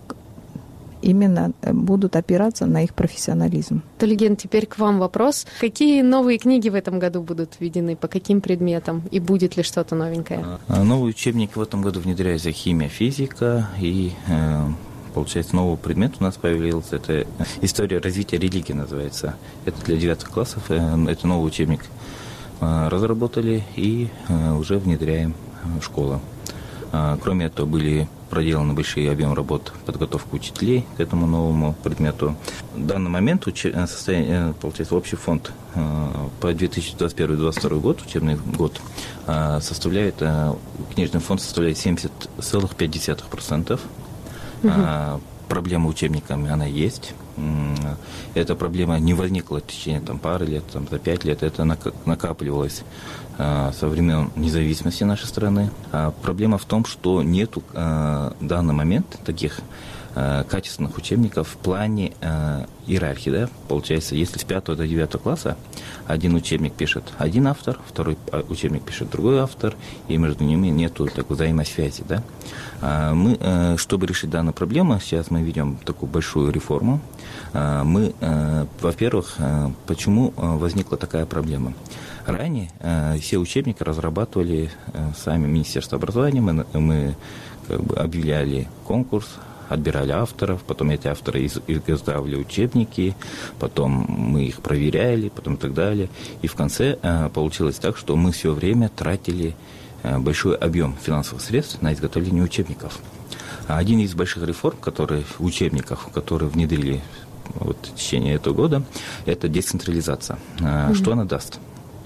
именно будут опираться на их профессионализм. Талиген, теперь к вам вопрос. Какие новые книги в этом году будут введены, по каким предметам, и будет ли что-то новенькое? Новый учебник в этом году внедряется химия, физика, и получается, новый предмет у нас появился. Это история развития религии называется. Это для 9 классов. Это новый учебник разработали и уже внедряем в школу. Кроме этого, были проделаны большие объемы работ подготовки учителей к этому новому предмету. В данный момент получается, общий фонд по 2021-2022 год, учебный год, составляет, книжный фонд составляет 70,5%. Проблема учебниками, она есть. Эта проблема не возникла в течение пары лет, за 5 лет. Это накапливалось со времен независимости нашей страны. Проблема в том, что нету в данный момент таких качественных учебников в плане иерархии. Да? Получается, если с 5 до 9 класса один учебник пишет один автор, второй учебник пишет другой автор, и между ними нету такой взаимосвязи. Да? Мы, чтобы решить данную проблему, сейчас мы ведем такую большую реформу. Мы, во-первых, почему возникла такая проблема? Ранее все учебники разрабатывали сами Министерство образования, мы объявляли конкурс, отбирали авторов, потом эти авторы изготавливали учебники, потом мы их проверяли, потом и так далее. И в конце получилось так, что мы все время тратили большой объем финансовых средств на изготовление учебников. Один из больших реформ, учебников, которые внедрили в течение этого года, это децентрализация. Что она даст?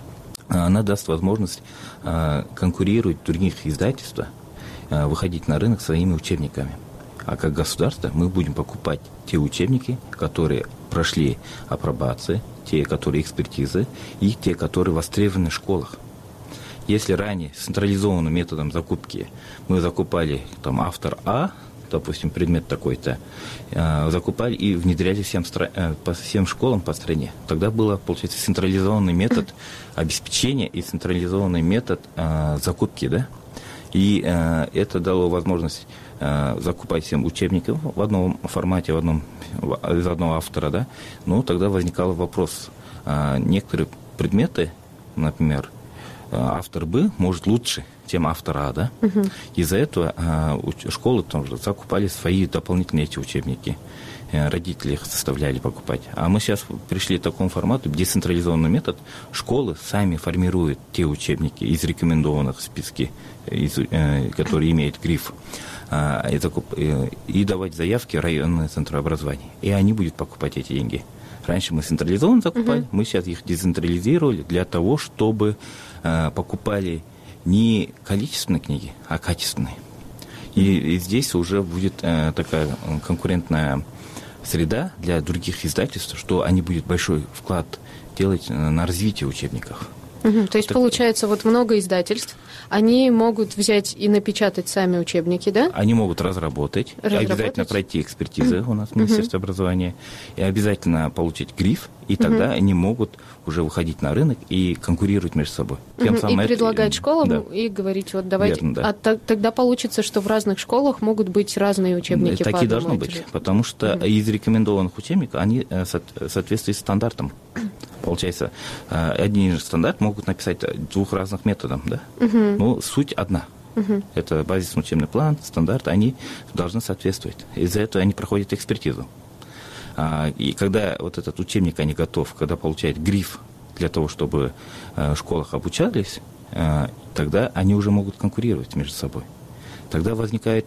Она даст возможность конкурировать в других издательствах, выходить на рынок своими учебниками. А как государство мы будем покупать те учебники, которые прошли апробации, те, которые экспертизы, и те, которые востребованы в школах. Если ранее централизованным методом закупки мы закупали автор А, допустим, предмет такой-то, закупали и внедряли всем школам по стране. Тогда был, получается, централизованный метод обеспечения и централизованный метод закупки, да? И это дало возможность закупать всем учебники в одном формате, из одного автора, да? Но тогда возникал вопрос. Некоторые предметы, например, автор Б может лучше, чем автор А, да? Из-за этого школы тоже закупали свои дополнительные эти учебники. Родители их заставляли покупать. А мы сейчас пришли к такому формату, децентрализованный метод. Школы сами формируют те учебники из рекомендованных в списке, которые имеют гриф, и давать заявки в районные центры образования. И они будут покупать эти деньги. Раньше мы централизованно закупали, мы сейчас их децентрализировали для того, чтобы покупали не количественные книги, а качественные. И здесь уже будет такая конкурентная среда для других издательств, что они будут большой вклад делать на развитие учебников. То есть, получается, много издательств, они могут взять и напечатать сами учебники, да? Они могут разработать. Обязательно пройти экспертизы у нас в Министерстве образования, и обязательно получить гриф, и тогда они могут уже выходить на рынок и конкурировать между собой. И предлагать школам, и говорить, давайте. Верно, да. Тогда получится, что в разных школах могут быть разные учебники. Такие должны быть, потому что из рекомендованных учебников они соответствуют стандартам. Получается, один стандарт могут написать двух разных методов, да? Но суть одна. Это базисный учебный план, стандарт, они должны соответствовать. Из-за этого они проходят экспертизу. И когда вот этот учебник, они готов, когда получают гриф для того, чтобы в школах обучались, тогда они уже могут конкурировать между собой. Тогда возникает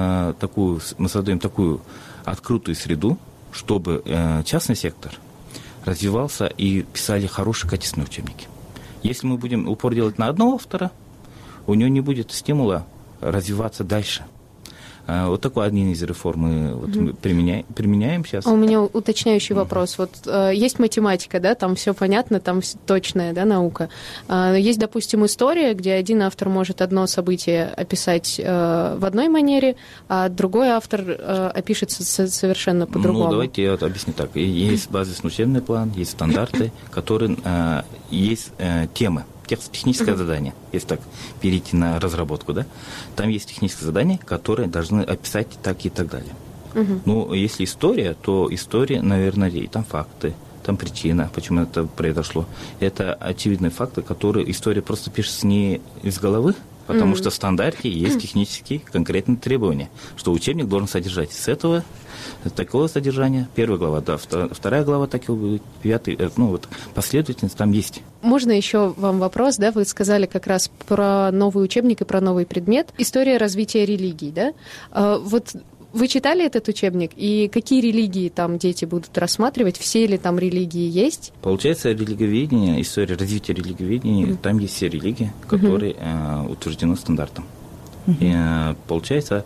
мы создаем такую открытую среду, чтобы частный сектор развивался и писали хорошие, качественные учебники. Если мы будем упор делать на одного автора, у него не будет стимула развиваться дальше. Вот такой один из реформ мы применяем сейчас. У меня уточняющий вопрос. Вот есть математика, да, там все понятно, там точная, да, наука. Есть, допустим, история, где один автор может одно событие описать в одной манере, а другой автор опишет совершенно по-другому. Давайте я объясню так. Есть базисный учебный план, есть стандарты, которые есть темы. Техническое задание, если так перейти на разработку, да, там есть техническое задание, которое должны описать так и так далее. Ну, если история, то история, наверное, и там факты, там причина, почему это произошло. Это очевидные факты, которые история просто пишется не из головы, потому что в стандарте есть технические конкретные требования, что учебник должен содержать с этого такого содержания, 1 глава, да, 2 глава такого будет, 5, последовательность там есть. Можно еще вам вопрос, да, вы сказали как раз про новый учебник и про новый предмет, история развития религий, да, вот вы читали этот учебник, и какие религии там дети будут рассматривать, все ли там религии есть? Получается, религиоведение, история развития религиоведения, там есть все религии, которые утверждены стандартом. И, получается,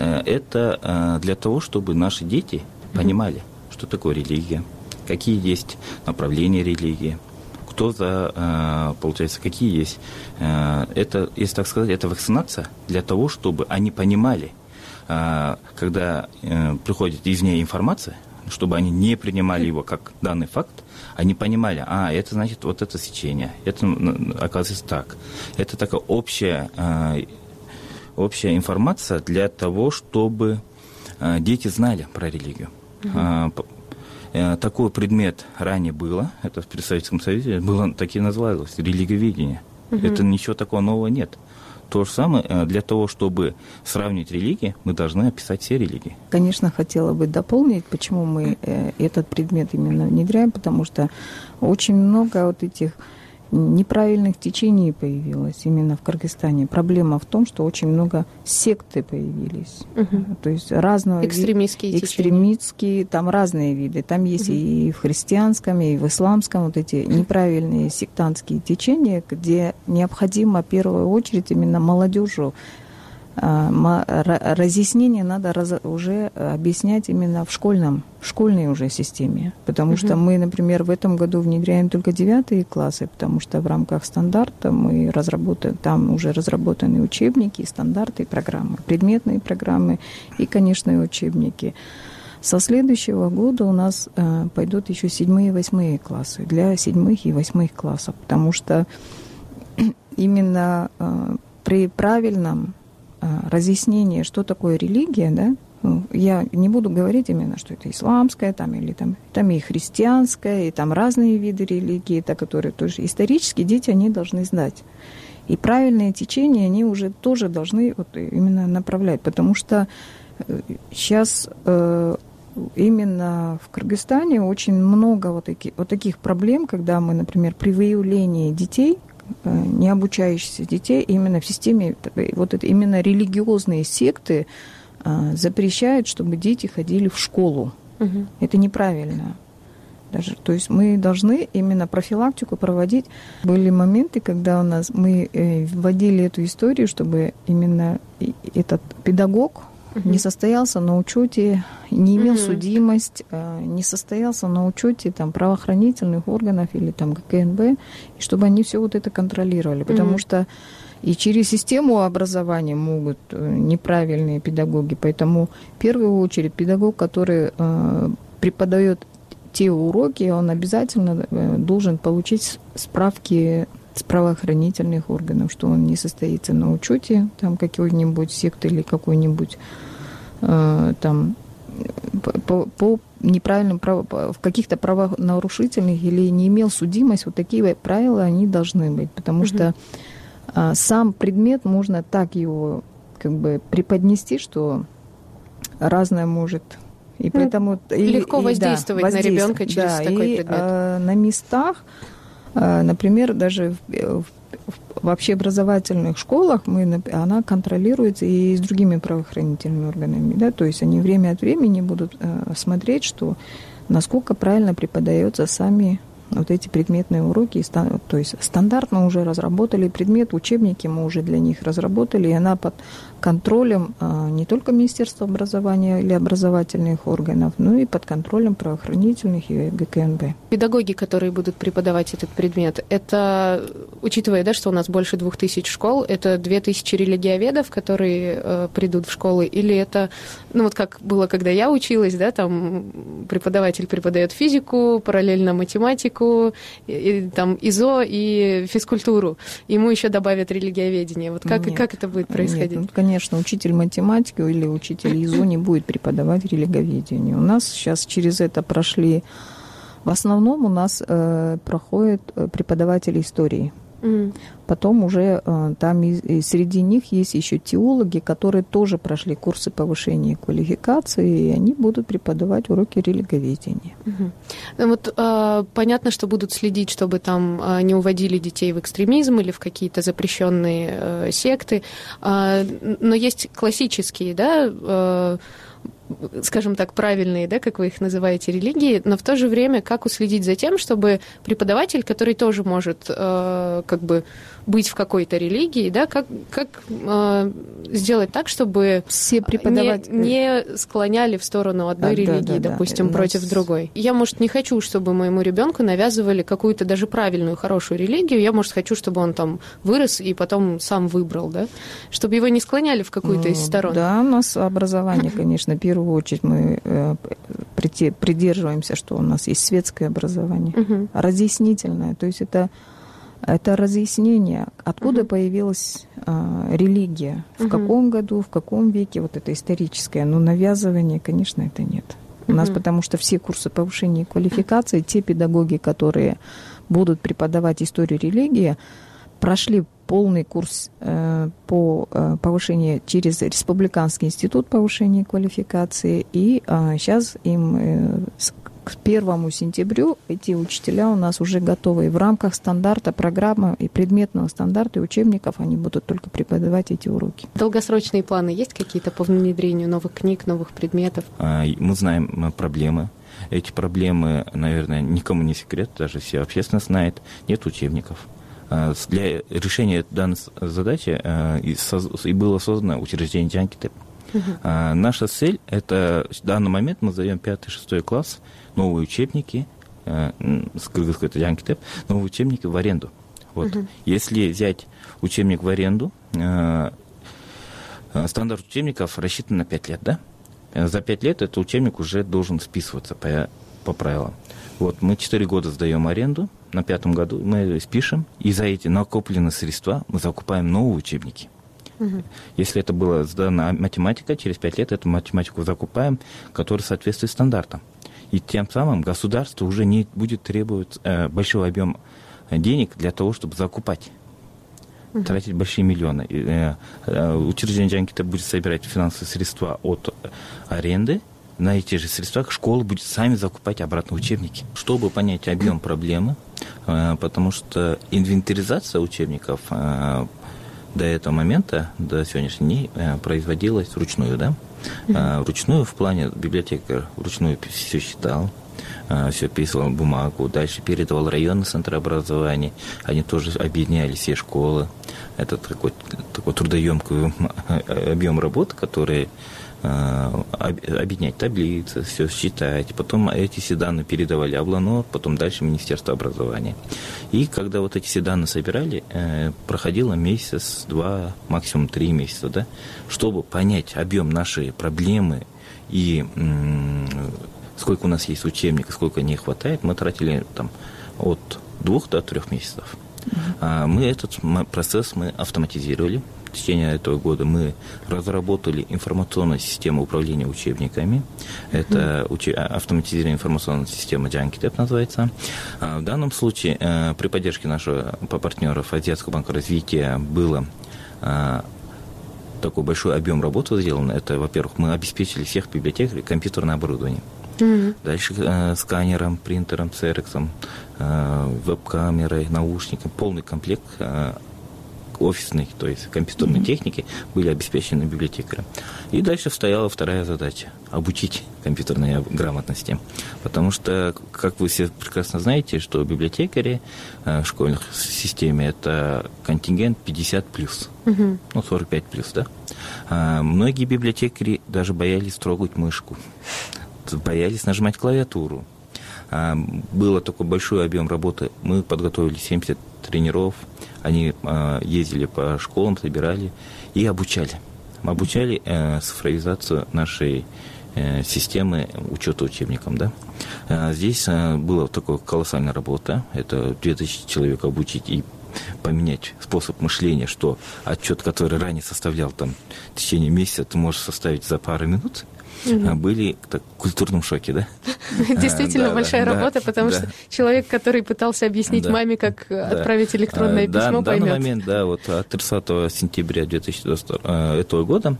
это для того, чтобы наши дети понимали, что такое религия, какие есть направления религии, получается, какие есть. Это, если так сказать, это вакцинация для того, чтобы они понимали, когда приходит извне информация, чтобы они не принимали его как данный факт, они понимали, это значит вот это сечение, это оказывается так. Это такая общая информация для того, чтобы дети знали про религию. Такой предмет ранее было, это при Советском Союзе, было, так и называлось, религиоведение. Это ничего такого нового нет. То же самое, для того, чтобы сравнить религии, мы должны описать все религии. Конечно, хотела бы дополнить, почему мы этот предмет именно внедряем, потому что очень много вот этих неправильных течений появилось именно в Кыргызстане. Проблема в том, что очень много секты появились. То есть разного экстремистские, там разные виды. Там есть и в христианском, и в исламском вот эти неправильные сектантские течения, где необходимо в первую очередь именно молодежи разъяснение надо уже объяснять именно в школьной уже системе. Потому что мы, например, в этом году внедряем только 9 классы, потому что в рамках стандарта мы разработаем, там уже разработаны учебники, стандарты, программы, предметные программы и, конечно, и учебники. Со следующего года у нас пойдут еще 7 и 8 классы для 7 и 8 классов, потому что именно при правильном разъяснение, что такое религия, да, я не буду говорить именно, что это исламская, там, или там и христианская, и там разные виды религии, которые тоже исторически дети, они должны знать. И правильные течения, они уже тоже должны вот именно направлять, потому что сейчас именно в Кыргызстане очень много вот таких проблем, когда мы, например, при выявлении детей, не обучающихся детей, именно в системе, вот это именно религиозные секты запрещают, чтобы дети ходили в школу. Это неправильно. Даже, то есть мы должны именно профилактику проводить. Были моменты, когда мы вводили эту историю, чтобы именно этот педагог не состоялся на учете, не имел судимость, не состоялся на учете правоохранительных органов или ГКНБ, и чтобы они все вот это контролировали. Потому что и через систему образования могут неправильные педагоги. Поэтому в первую очередь педагог, который преподает те уроки, он обязательно должен получить справки с правоохранительных органов, что он не состоится на учете какой-нибудь секты или какой-нибудь по неправильным в каких-то правонарушительных или не имел судимость. Вот такие правила они должны быть, потому что сам предмет можно так его как бы преподнести, что разное может. И поэтому легко воздействовать на ребенка через такой предмет. На местах, например, даже в общеобразовательных школах она контролируется и с другими правоохранительными органами. Да? То есть они время от времени будут смотреть, что насколько правильно преподаются сами вот эти предметные уроки. То есть стандарт мы уже разработали, предмет, учебники мы уже для них разработали, и она под контролем не только Министерства образования или образовательных органов, но и под контролем правоохранительных и ГКНБ. Педагоги, которые будут преподавать этот предмет, это, учитывая, да, что у нас больше 2000 школ, это 2000 религиоведов, которые придут в школы, или это, ну вот как было, когда я училась, да, там преподаватель преподает физику, параллельно математику, и, там ИЗО и физкультуру, ему еще добавят религиоведение. Вот как это будет происходить? Нет, конечно, учитель математики или учитель ИЗО не будет преподавать религиоведение. У нас сейчас через это прошли, в основном у нас проходят преподаватели истории. Потом уже там и среди них есть еще теологи, которые тоже прошли курсы повышения квалификации, и они будут преподавать уроки религиоведения. Вот понятно, что будут следить, чтобы там не уводили детей в экстремизм или в какие-то запрещенные секты, но есть классические, да, скажем так, правильные, да, как вы их называете, религии, но в то же время как уследить за тем, чтобы преподаватель, который тоже может как бы быть в какой-то религии, да, как сделать так, чтобы все преподаватели не склоняли в сторону одной религии, допустим, против другой. Я, может, не хочу, чтобы моему ребенку навязывали какую-то даже правильную, хорошую религию, я, может, хочу, чтобы он там вырос и потом сам выбрал, да, чтобы его не склоняли в какую-то из сторон. Да, у нас образование, конечно, в первую очередь мы придерживаемся, что у нас есть светское образование, разъяснительное, то есть это разъяснение, откуда появилась религия, в каком году, в каком веке, вот это историческое, но навязывания, конечно, это нет. У нас потому что все курсы повышения квалификации, те педагоги, которые будут преподавать историю религии, прошли полный курс по повышению через Республиканский институт повышения квалификации, и сейчас им к 1 сентября эти учителя у нас уже готовы. И в рамках стандарта, программы и предметного стандарта и учебников они будут только преподавать эти уроки. Долгосрочные планы есть какие-то по внедрению новых книг, новых предметов? Мы знаем проблемы. Эти проблемы, наверное, никому не секрет, даже вся общественность знает. Нет учебников. Для решения данной задачи и было создано учреждение Джанкитеп. Наша цель – это в данный момент мы сдаем 5-6 класс, новые учебники, с кыргызской это Джанкитеп, новые учебники в аренду. Вот. Если взять учебник в аренду, стандарт учебников рассчитан на 5 лет, да? За 5 лет этот учебник уже должен списываться по правилам. Вот мы 4 года сдаем аренду, на 5-м году мы спишем, и за эти накопленные средства мы закупаем новые учебники. Если это была сдана математика, через 5 лет эту математику закупаем, которая соответствует стандартам. И тем самым государство уже не будет требовать большого объема денег для того, чтобы закупать, тратить большие миллионы. Учреждение Джанкитеп будет собирать финансовые средства от аренды. На эти же средства школа будет сами закупать обратно учебники, чтобы понять объем проблемы, потому что инвентаризация учебников до этого момента, до сегодняшнего дня, производилась вручную, да? Вручную в плане библиотекарь вручную все считал, все писал бумагу, дальше передавал районный центр образования, они тоже объединяли все школы. Это такой трудоемкий объем работы, который объединять таблицы, все считать. Потом эти все данные передавали Абланор, потом дальше Министерство образования. И когда вот эти все данные собирали, проходило месяц, 2, максимум 3 месяца, да, чтобы понять объем нашей проблемы и сколько у нас есть учебников, сколько не хватает, мы тратили там от 2 до 3 месяцев. Мы этот процесс мы автоматизировали. течение этого года мы разработали информационную систему управления учебниками. Это автоматизированная информационная система Джанкитеп называется. В данном случае при поддержке нашего партнеров Азиатского банка развития было такой большой объем работы сделан. Это, во-первых, мы обеспечили всех библиотекарей компьютерное оборудование. Дальше сканером, принтером, церексом, веб-камерой, наушником, полный комплект офисной, то есть компьютерной техники были обеспечены библиотекарям. И дальше стояла вторая задача – обучить компьютерной грамотности. Потому что, как вы все прекрасно знаете, что библиотекари в школьных системе – это контингент 50+, 45+, да? Многие библиотекари даже боялись трогать мышку, боялись нажимать клавиатуру. Было такой большой объем работы. Мы подготовили 70 тренеров. Они ездили по школам, собирали и обучали. Мы обучали цифровизацию нашей системы учета учебникам. Да? Здесь была такая колоссальная работа. Это 2000 человек обучить и поменять способ мышления, что отчет, который ранее составлял там, в течение месяца, ты можешь составить за пару минут. Были в культурном шоке, да? Действительно большая работа, потому что человек, который пытался объяснить маме, как отправить электронное письмо, поймет. В данный момент, да, вот от 30 сентября 2022 года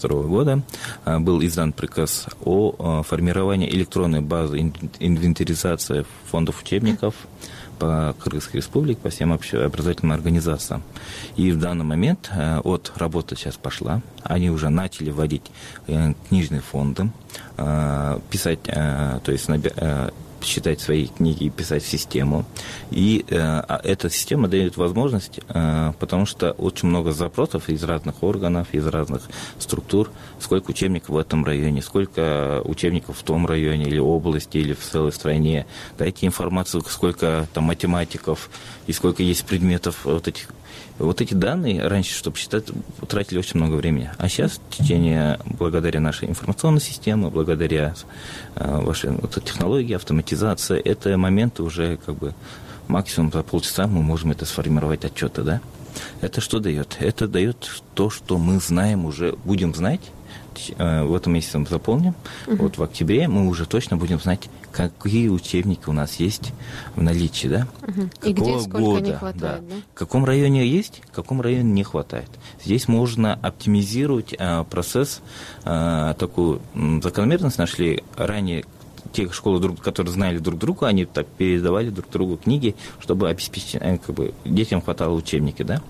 был издан приказ о формировании электронной базы инвентаризации фондов учебников по Кыргызской республике, по всем общеобразовательным организациям. И в данный момент работа сейчас пошла. Они уже начали вводить книжные фонды, писать, то есть считать свои книги и писать в систему. И эта система дает возможность, потому что очень много запросов из разных органов, из разных структур, сколько учебников в этом районе, сколько учебников в том районе или области, или в целой стране. Дайте информацию, сколько там математиков и сколько есть предметов вот эти данные раньше, чтобы считать, тратили очень много времени. А сейчас в течение, благодаря нашей информационной системе, благодаря вашей технологии, автоматизации, это моменты уже как бы максимум за полчаса мы можем это сформировать отчеты, да? Это что дает? Это дает то, что мы знаем уже, будем знать. В этом месяце мы заполним. Вот в октябре мы уже точно будем знать, какие учебники у нас есть в наличии, да? И где сколько года, не хватает, да? В каком районе есть, в каком районе не хватает. Здесь можно оптимизировать процесс, такую закономерность нашли ранее. Те школы, которые знали друг друга, они так передавали друг другу книги, чтобы обеспечить, как бы, детям хватало учебники, да?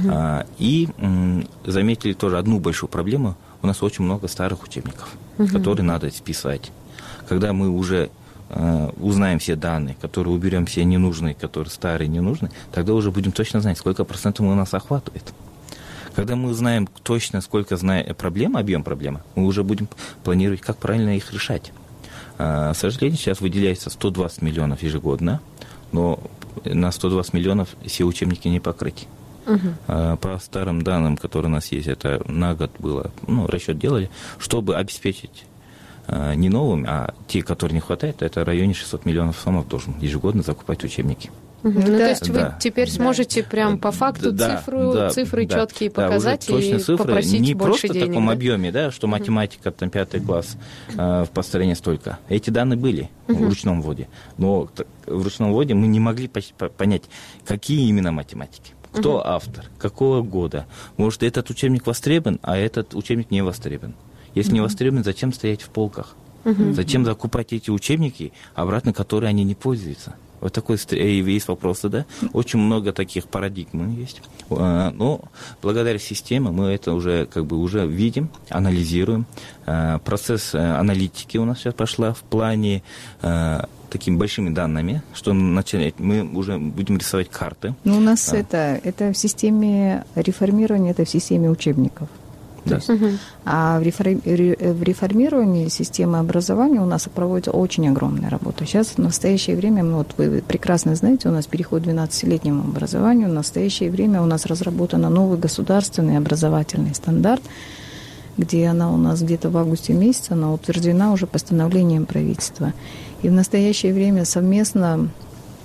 И заметили тоже одну большую проблему. У нас очень много старых учебников, которые надо списать. Когда мы уже узнаем все данные, которые уберем все ненужные, которые старые, ненужные, тогда уже будем точно знать, сколько процентов у нас охватывает. Когда мы узнаем точно, сколько объем проблемы, мы уже будем планировать, как правильно их решать. К сожалению, сейчас выделяется 120 миллионов ежегодно, но на 120 миллионов все учебники не покрыть. По старым данным, которые у нас есть, это на год было, расчет делали, чтобы обеспечить не новыми, а те, которые не хватает, это в районе 600 миллионов сомов должен ежегодно закупать учебники. То есть вы теперь сможете прям по факту цифры четкие показать и попросить не больше денег. Не просто в таком объеме, да, что математика, там, 5 класс в построении столько. Эти данные были в ручном вводе, но в ручном вводе мы не могли понять, какие именно математики. Кто автор, какого года. Может, этот учебник востребован, а этот учебник не востребован. Если не востребован, зачем стоять в полках? Зачем закупать эти учебники, обратно которые они не пользуются? Вот такой есть вопросы, да? Очень много таких парадигм есть. Но благодаря системе мы это уже уже видим, анализируем. Процесс аналитики у нас сейчас пошла в плане такими большими данными, что мы уже будем рисовать карты. Но у нас это в системе реформирования, это в системе учебников. Да. А в реформировании системы образования у нас проводится очень огромная работа. Сейчас в настоящее время, вы прекрасно знаете, у нас переход к 12-летнему образованию. В настоящее время у нас разработан новый государственный образовательный стандарт, где она у нас где-то в августе месяце, она утверждена уже постановлением правительства. И в настоящее время совместно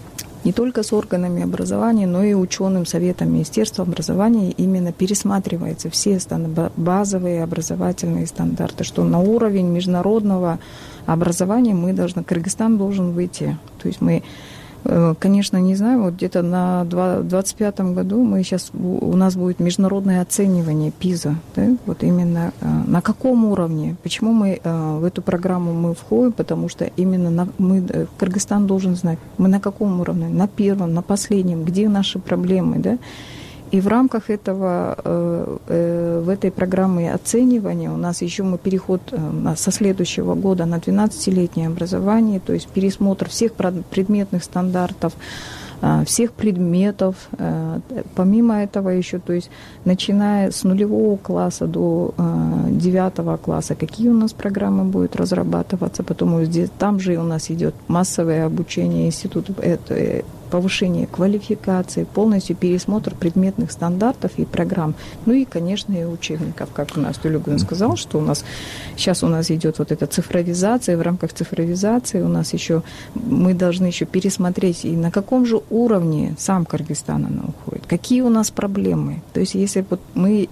не только с органами образования, но и ученым советом Министерства образования именно пересматриваются все базовые образовательные стандарты, что на уровень международного образования Кыргызстан должен выйти. То есть мы, конечно, не знаю, вот где-то на 2025 году у нас будет международное оценивание ПИЗа, да? Вот именно на каком уровне, почему мы в эту программу входим, потому что именно Кыргызстан должен знать, мы на каком уровне, на первом, на последнем, где наши проблемы, да? И в рамках этого, в этой программе оценивания у нас еще переход со следующего года на 12-летнее образование, то есть пересмотр всех предметных стандартов, всех предметов. Помимо этого еще, то есть начиная с 0 класса до 9 класса, какие у нас программы будут разрабатываться, потом там же у нас идет массовое обучение институтов, повышение квалификации, полностью пересмотр предметных стандартов и программ. Ну и, конечно, и учебников. Как у нас Тулюгин сказал, что сейчас у нас идет вот эта цифровизация. В рамках цифровизации мы должны еще пересмотреть, и на каком же уровне сам Кыргызстан она уходит. Какие у нас проблемы. То есть если мы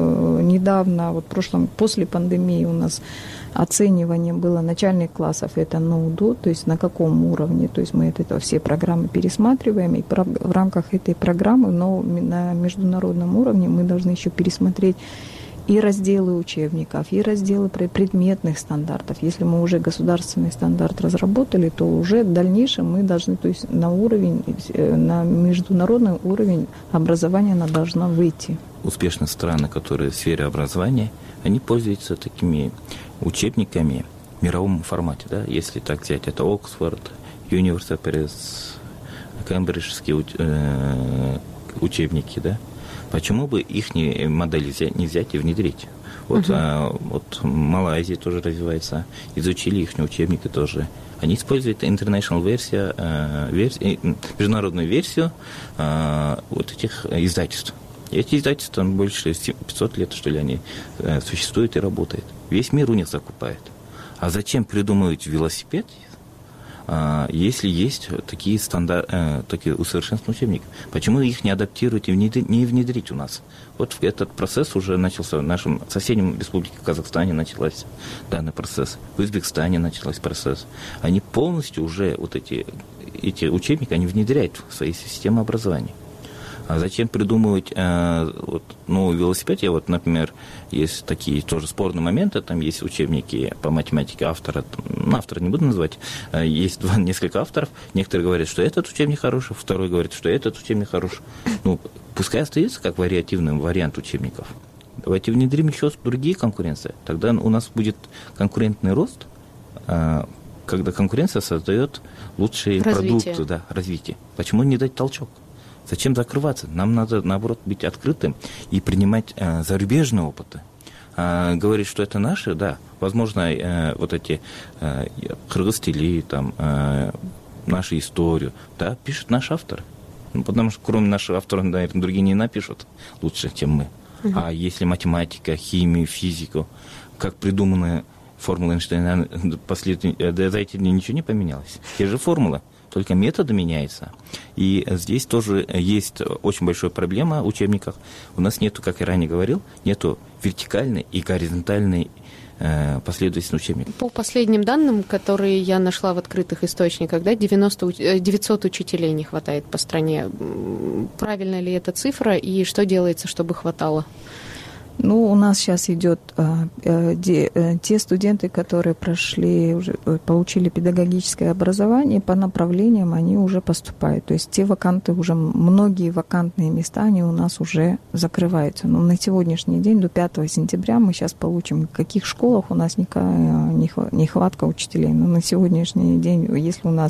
недавно, после пандемии у нас оценивание было начальных классов, это ноу-до, то есть на каком уровне, то есть мы все программы пересматриваем, и в рамках этой программы, но на международном уровне мы должны еще пересмотреть и разделы учебников, и разделы предметных стандартов. Если мы уже государственный стандарт разработали, то уже в дальнейшем мы должны, то есть на международный уровень образования она должна выйти. Успешные страны, которые в сфере образования, они пользуются такими учебниками в мировом формате, да, если так взять, это Оксфорд, University Press, кембриджские учебники, да. Почему бы их модели не взять и внедрить? Вот Малайзия тоже развивается, изучили их учебники тоже. Они используют international международную версию вот этих издательств. И эти издательства больше 500 лет, что ли, они существуют и работают. Весь мир у них закупает. А зачем придумывать велосипед, если есть такие усовершенствованные учебники? Почему их не адаптировать и не внедрить у нас? Вот этот процесс уже начался в нашем соседнем республике Казахстане, начался данный процесс. В Узбекистане начался процесс. Они полностью уже эти учебники они внедряют в свои системы образования. А зачем придумывать новый велосипед? Например, есть такие тоже спорные моменты, там есть учебники по математике автора не буду называть, есть несколько авторов, некоторые говорят, что этот учебник хороший, второй говорит, что этот учебник хороший. Пускай остается как вариативный вариант учебников. Давайте внедрим еще другие конкуренции, тогда у нас будет конкурентный рост, когда конкуренция создает лучшие продукты, развитие. Почему не дать толчок? Зачем закрываться? Нам надо, наоборот, быть открытым и принимать зарубежные опыты. Говорить, что это наши, да, возможно, эти кыргыз-тили, нашу историю, да, пишет наш автор. Потому что кроме наших авторов, наверное, другие не напишут лучше, чем мы. А если математика, химию, физику, как придуманы формулы Эйнштейна, за эти дни ничего не поменялось. Те же формулы. Только методы меняются. И здесь тоже есть очень большая проблема в учебниках. У нас нету, как я ранее говорил, нету вертикальной и горизонтальной последовательности учебников. По последним данным, которые я нашла в открытых источниках, 900 учителей не хватает по стране. Правильно ли эта цифра и что делается, чтобы хватало? У нас сейчас идет те студенты, которые получили педагогическое образование, по направлениям они уже поступают. То есть многие вакантные места, они у нас уже закрываются. Но на сегодняшний день, до 5 сентября, мы сейчас получим, в каких школах у нас нехватка учителей. Но на сегодняшний день, если у нас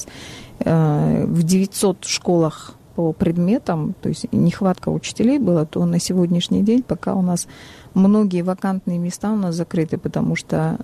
в 900 школах по предметам, то есть нехватка учителей была, то на сегодняшний день пока у нас многие вакантные места у нас закрыты, потому что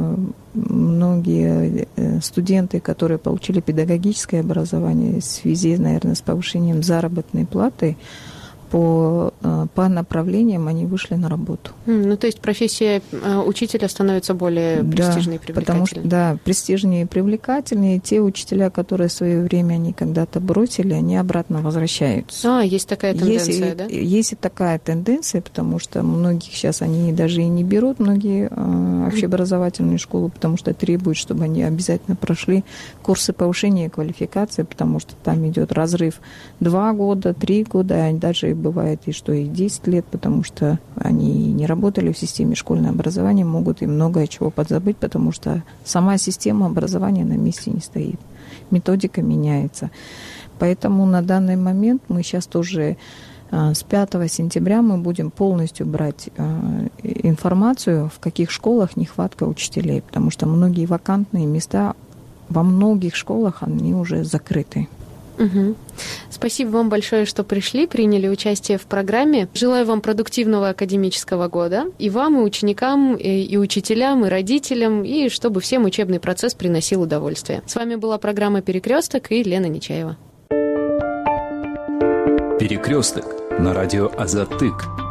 многие студенты, которые получили педагогическое образование в связи, наверное, с повышением заработной платы, по направлениям они вышли на работу. То есть профессия учителя становится более престижной и привлекательной. Потому что, престижнее и привлекательнее. Те учителя, которые в свое время они когда-то бросили, они обратно возвращаются. Есть такая тенденция, да? Есть и такая тенденция, потому что многих сейчас они даже и не берут, многие общеобразовательные школы, потому что требуют, чтобы они обязательно прошли курсы повышения квалификации, потому что там идет разрыв 2 года, 3 года, а даже бывает и что и 10 лет, потому что они не работали в системе школьного образования, могут и многое чего подзабыть, потому что сама система образования на месте не стоит. Методика меняется. Поэтому на данный момент мы сейчас тоже с 5 сентября мы будем полностью брать информацию, в каких школах нехватка учителей, потому что многие вакантные места во многих школах, они уже закрыты. Спасибо вам большое, что пришли, приняли участие в программе. Желаю вам продуктивного академического года. И вам, и ученикам, и учителям, и родителям, и чтобы всем учебный процесс приносил удовольствие. С вами была программа «Перекресток» и Лена Нечаева. «Перекресток» на радио Азаттык.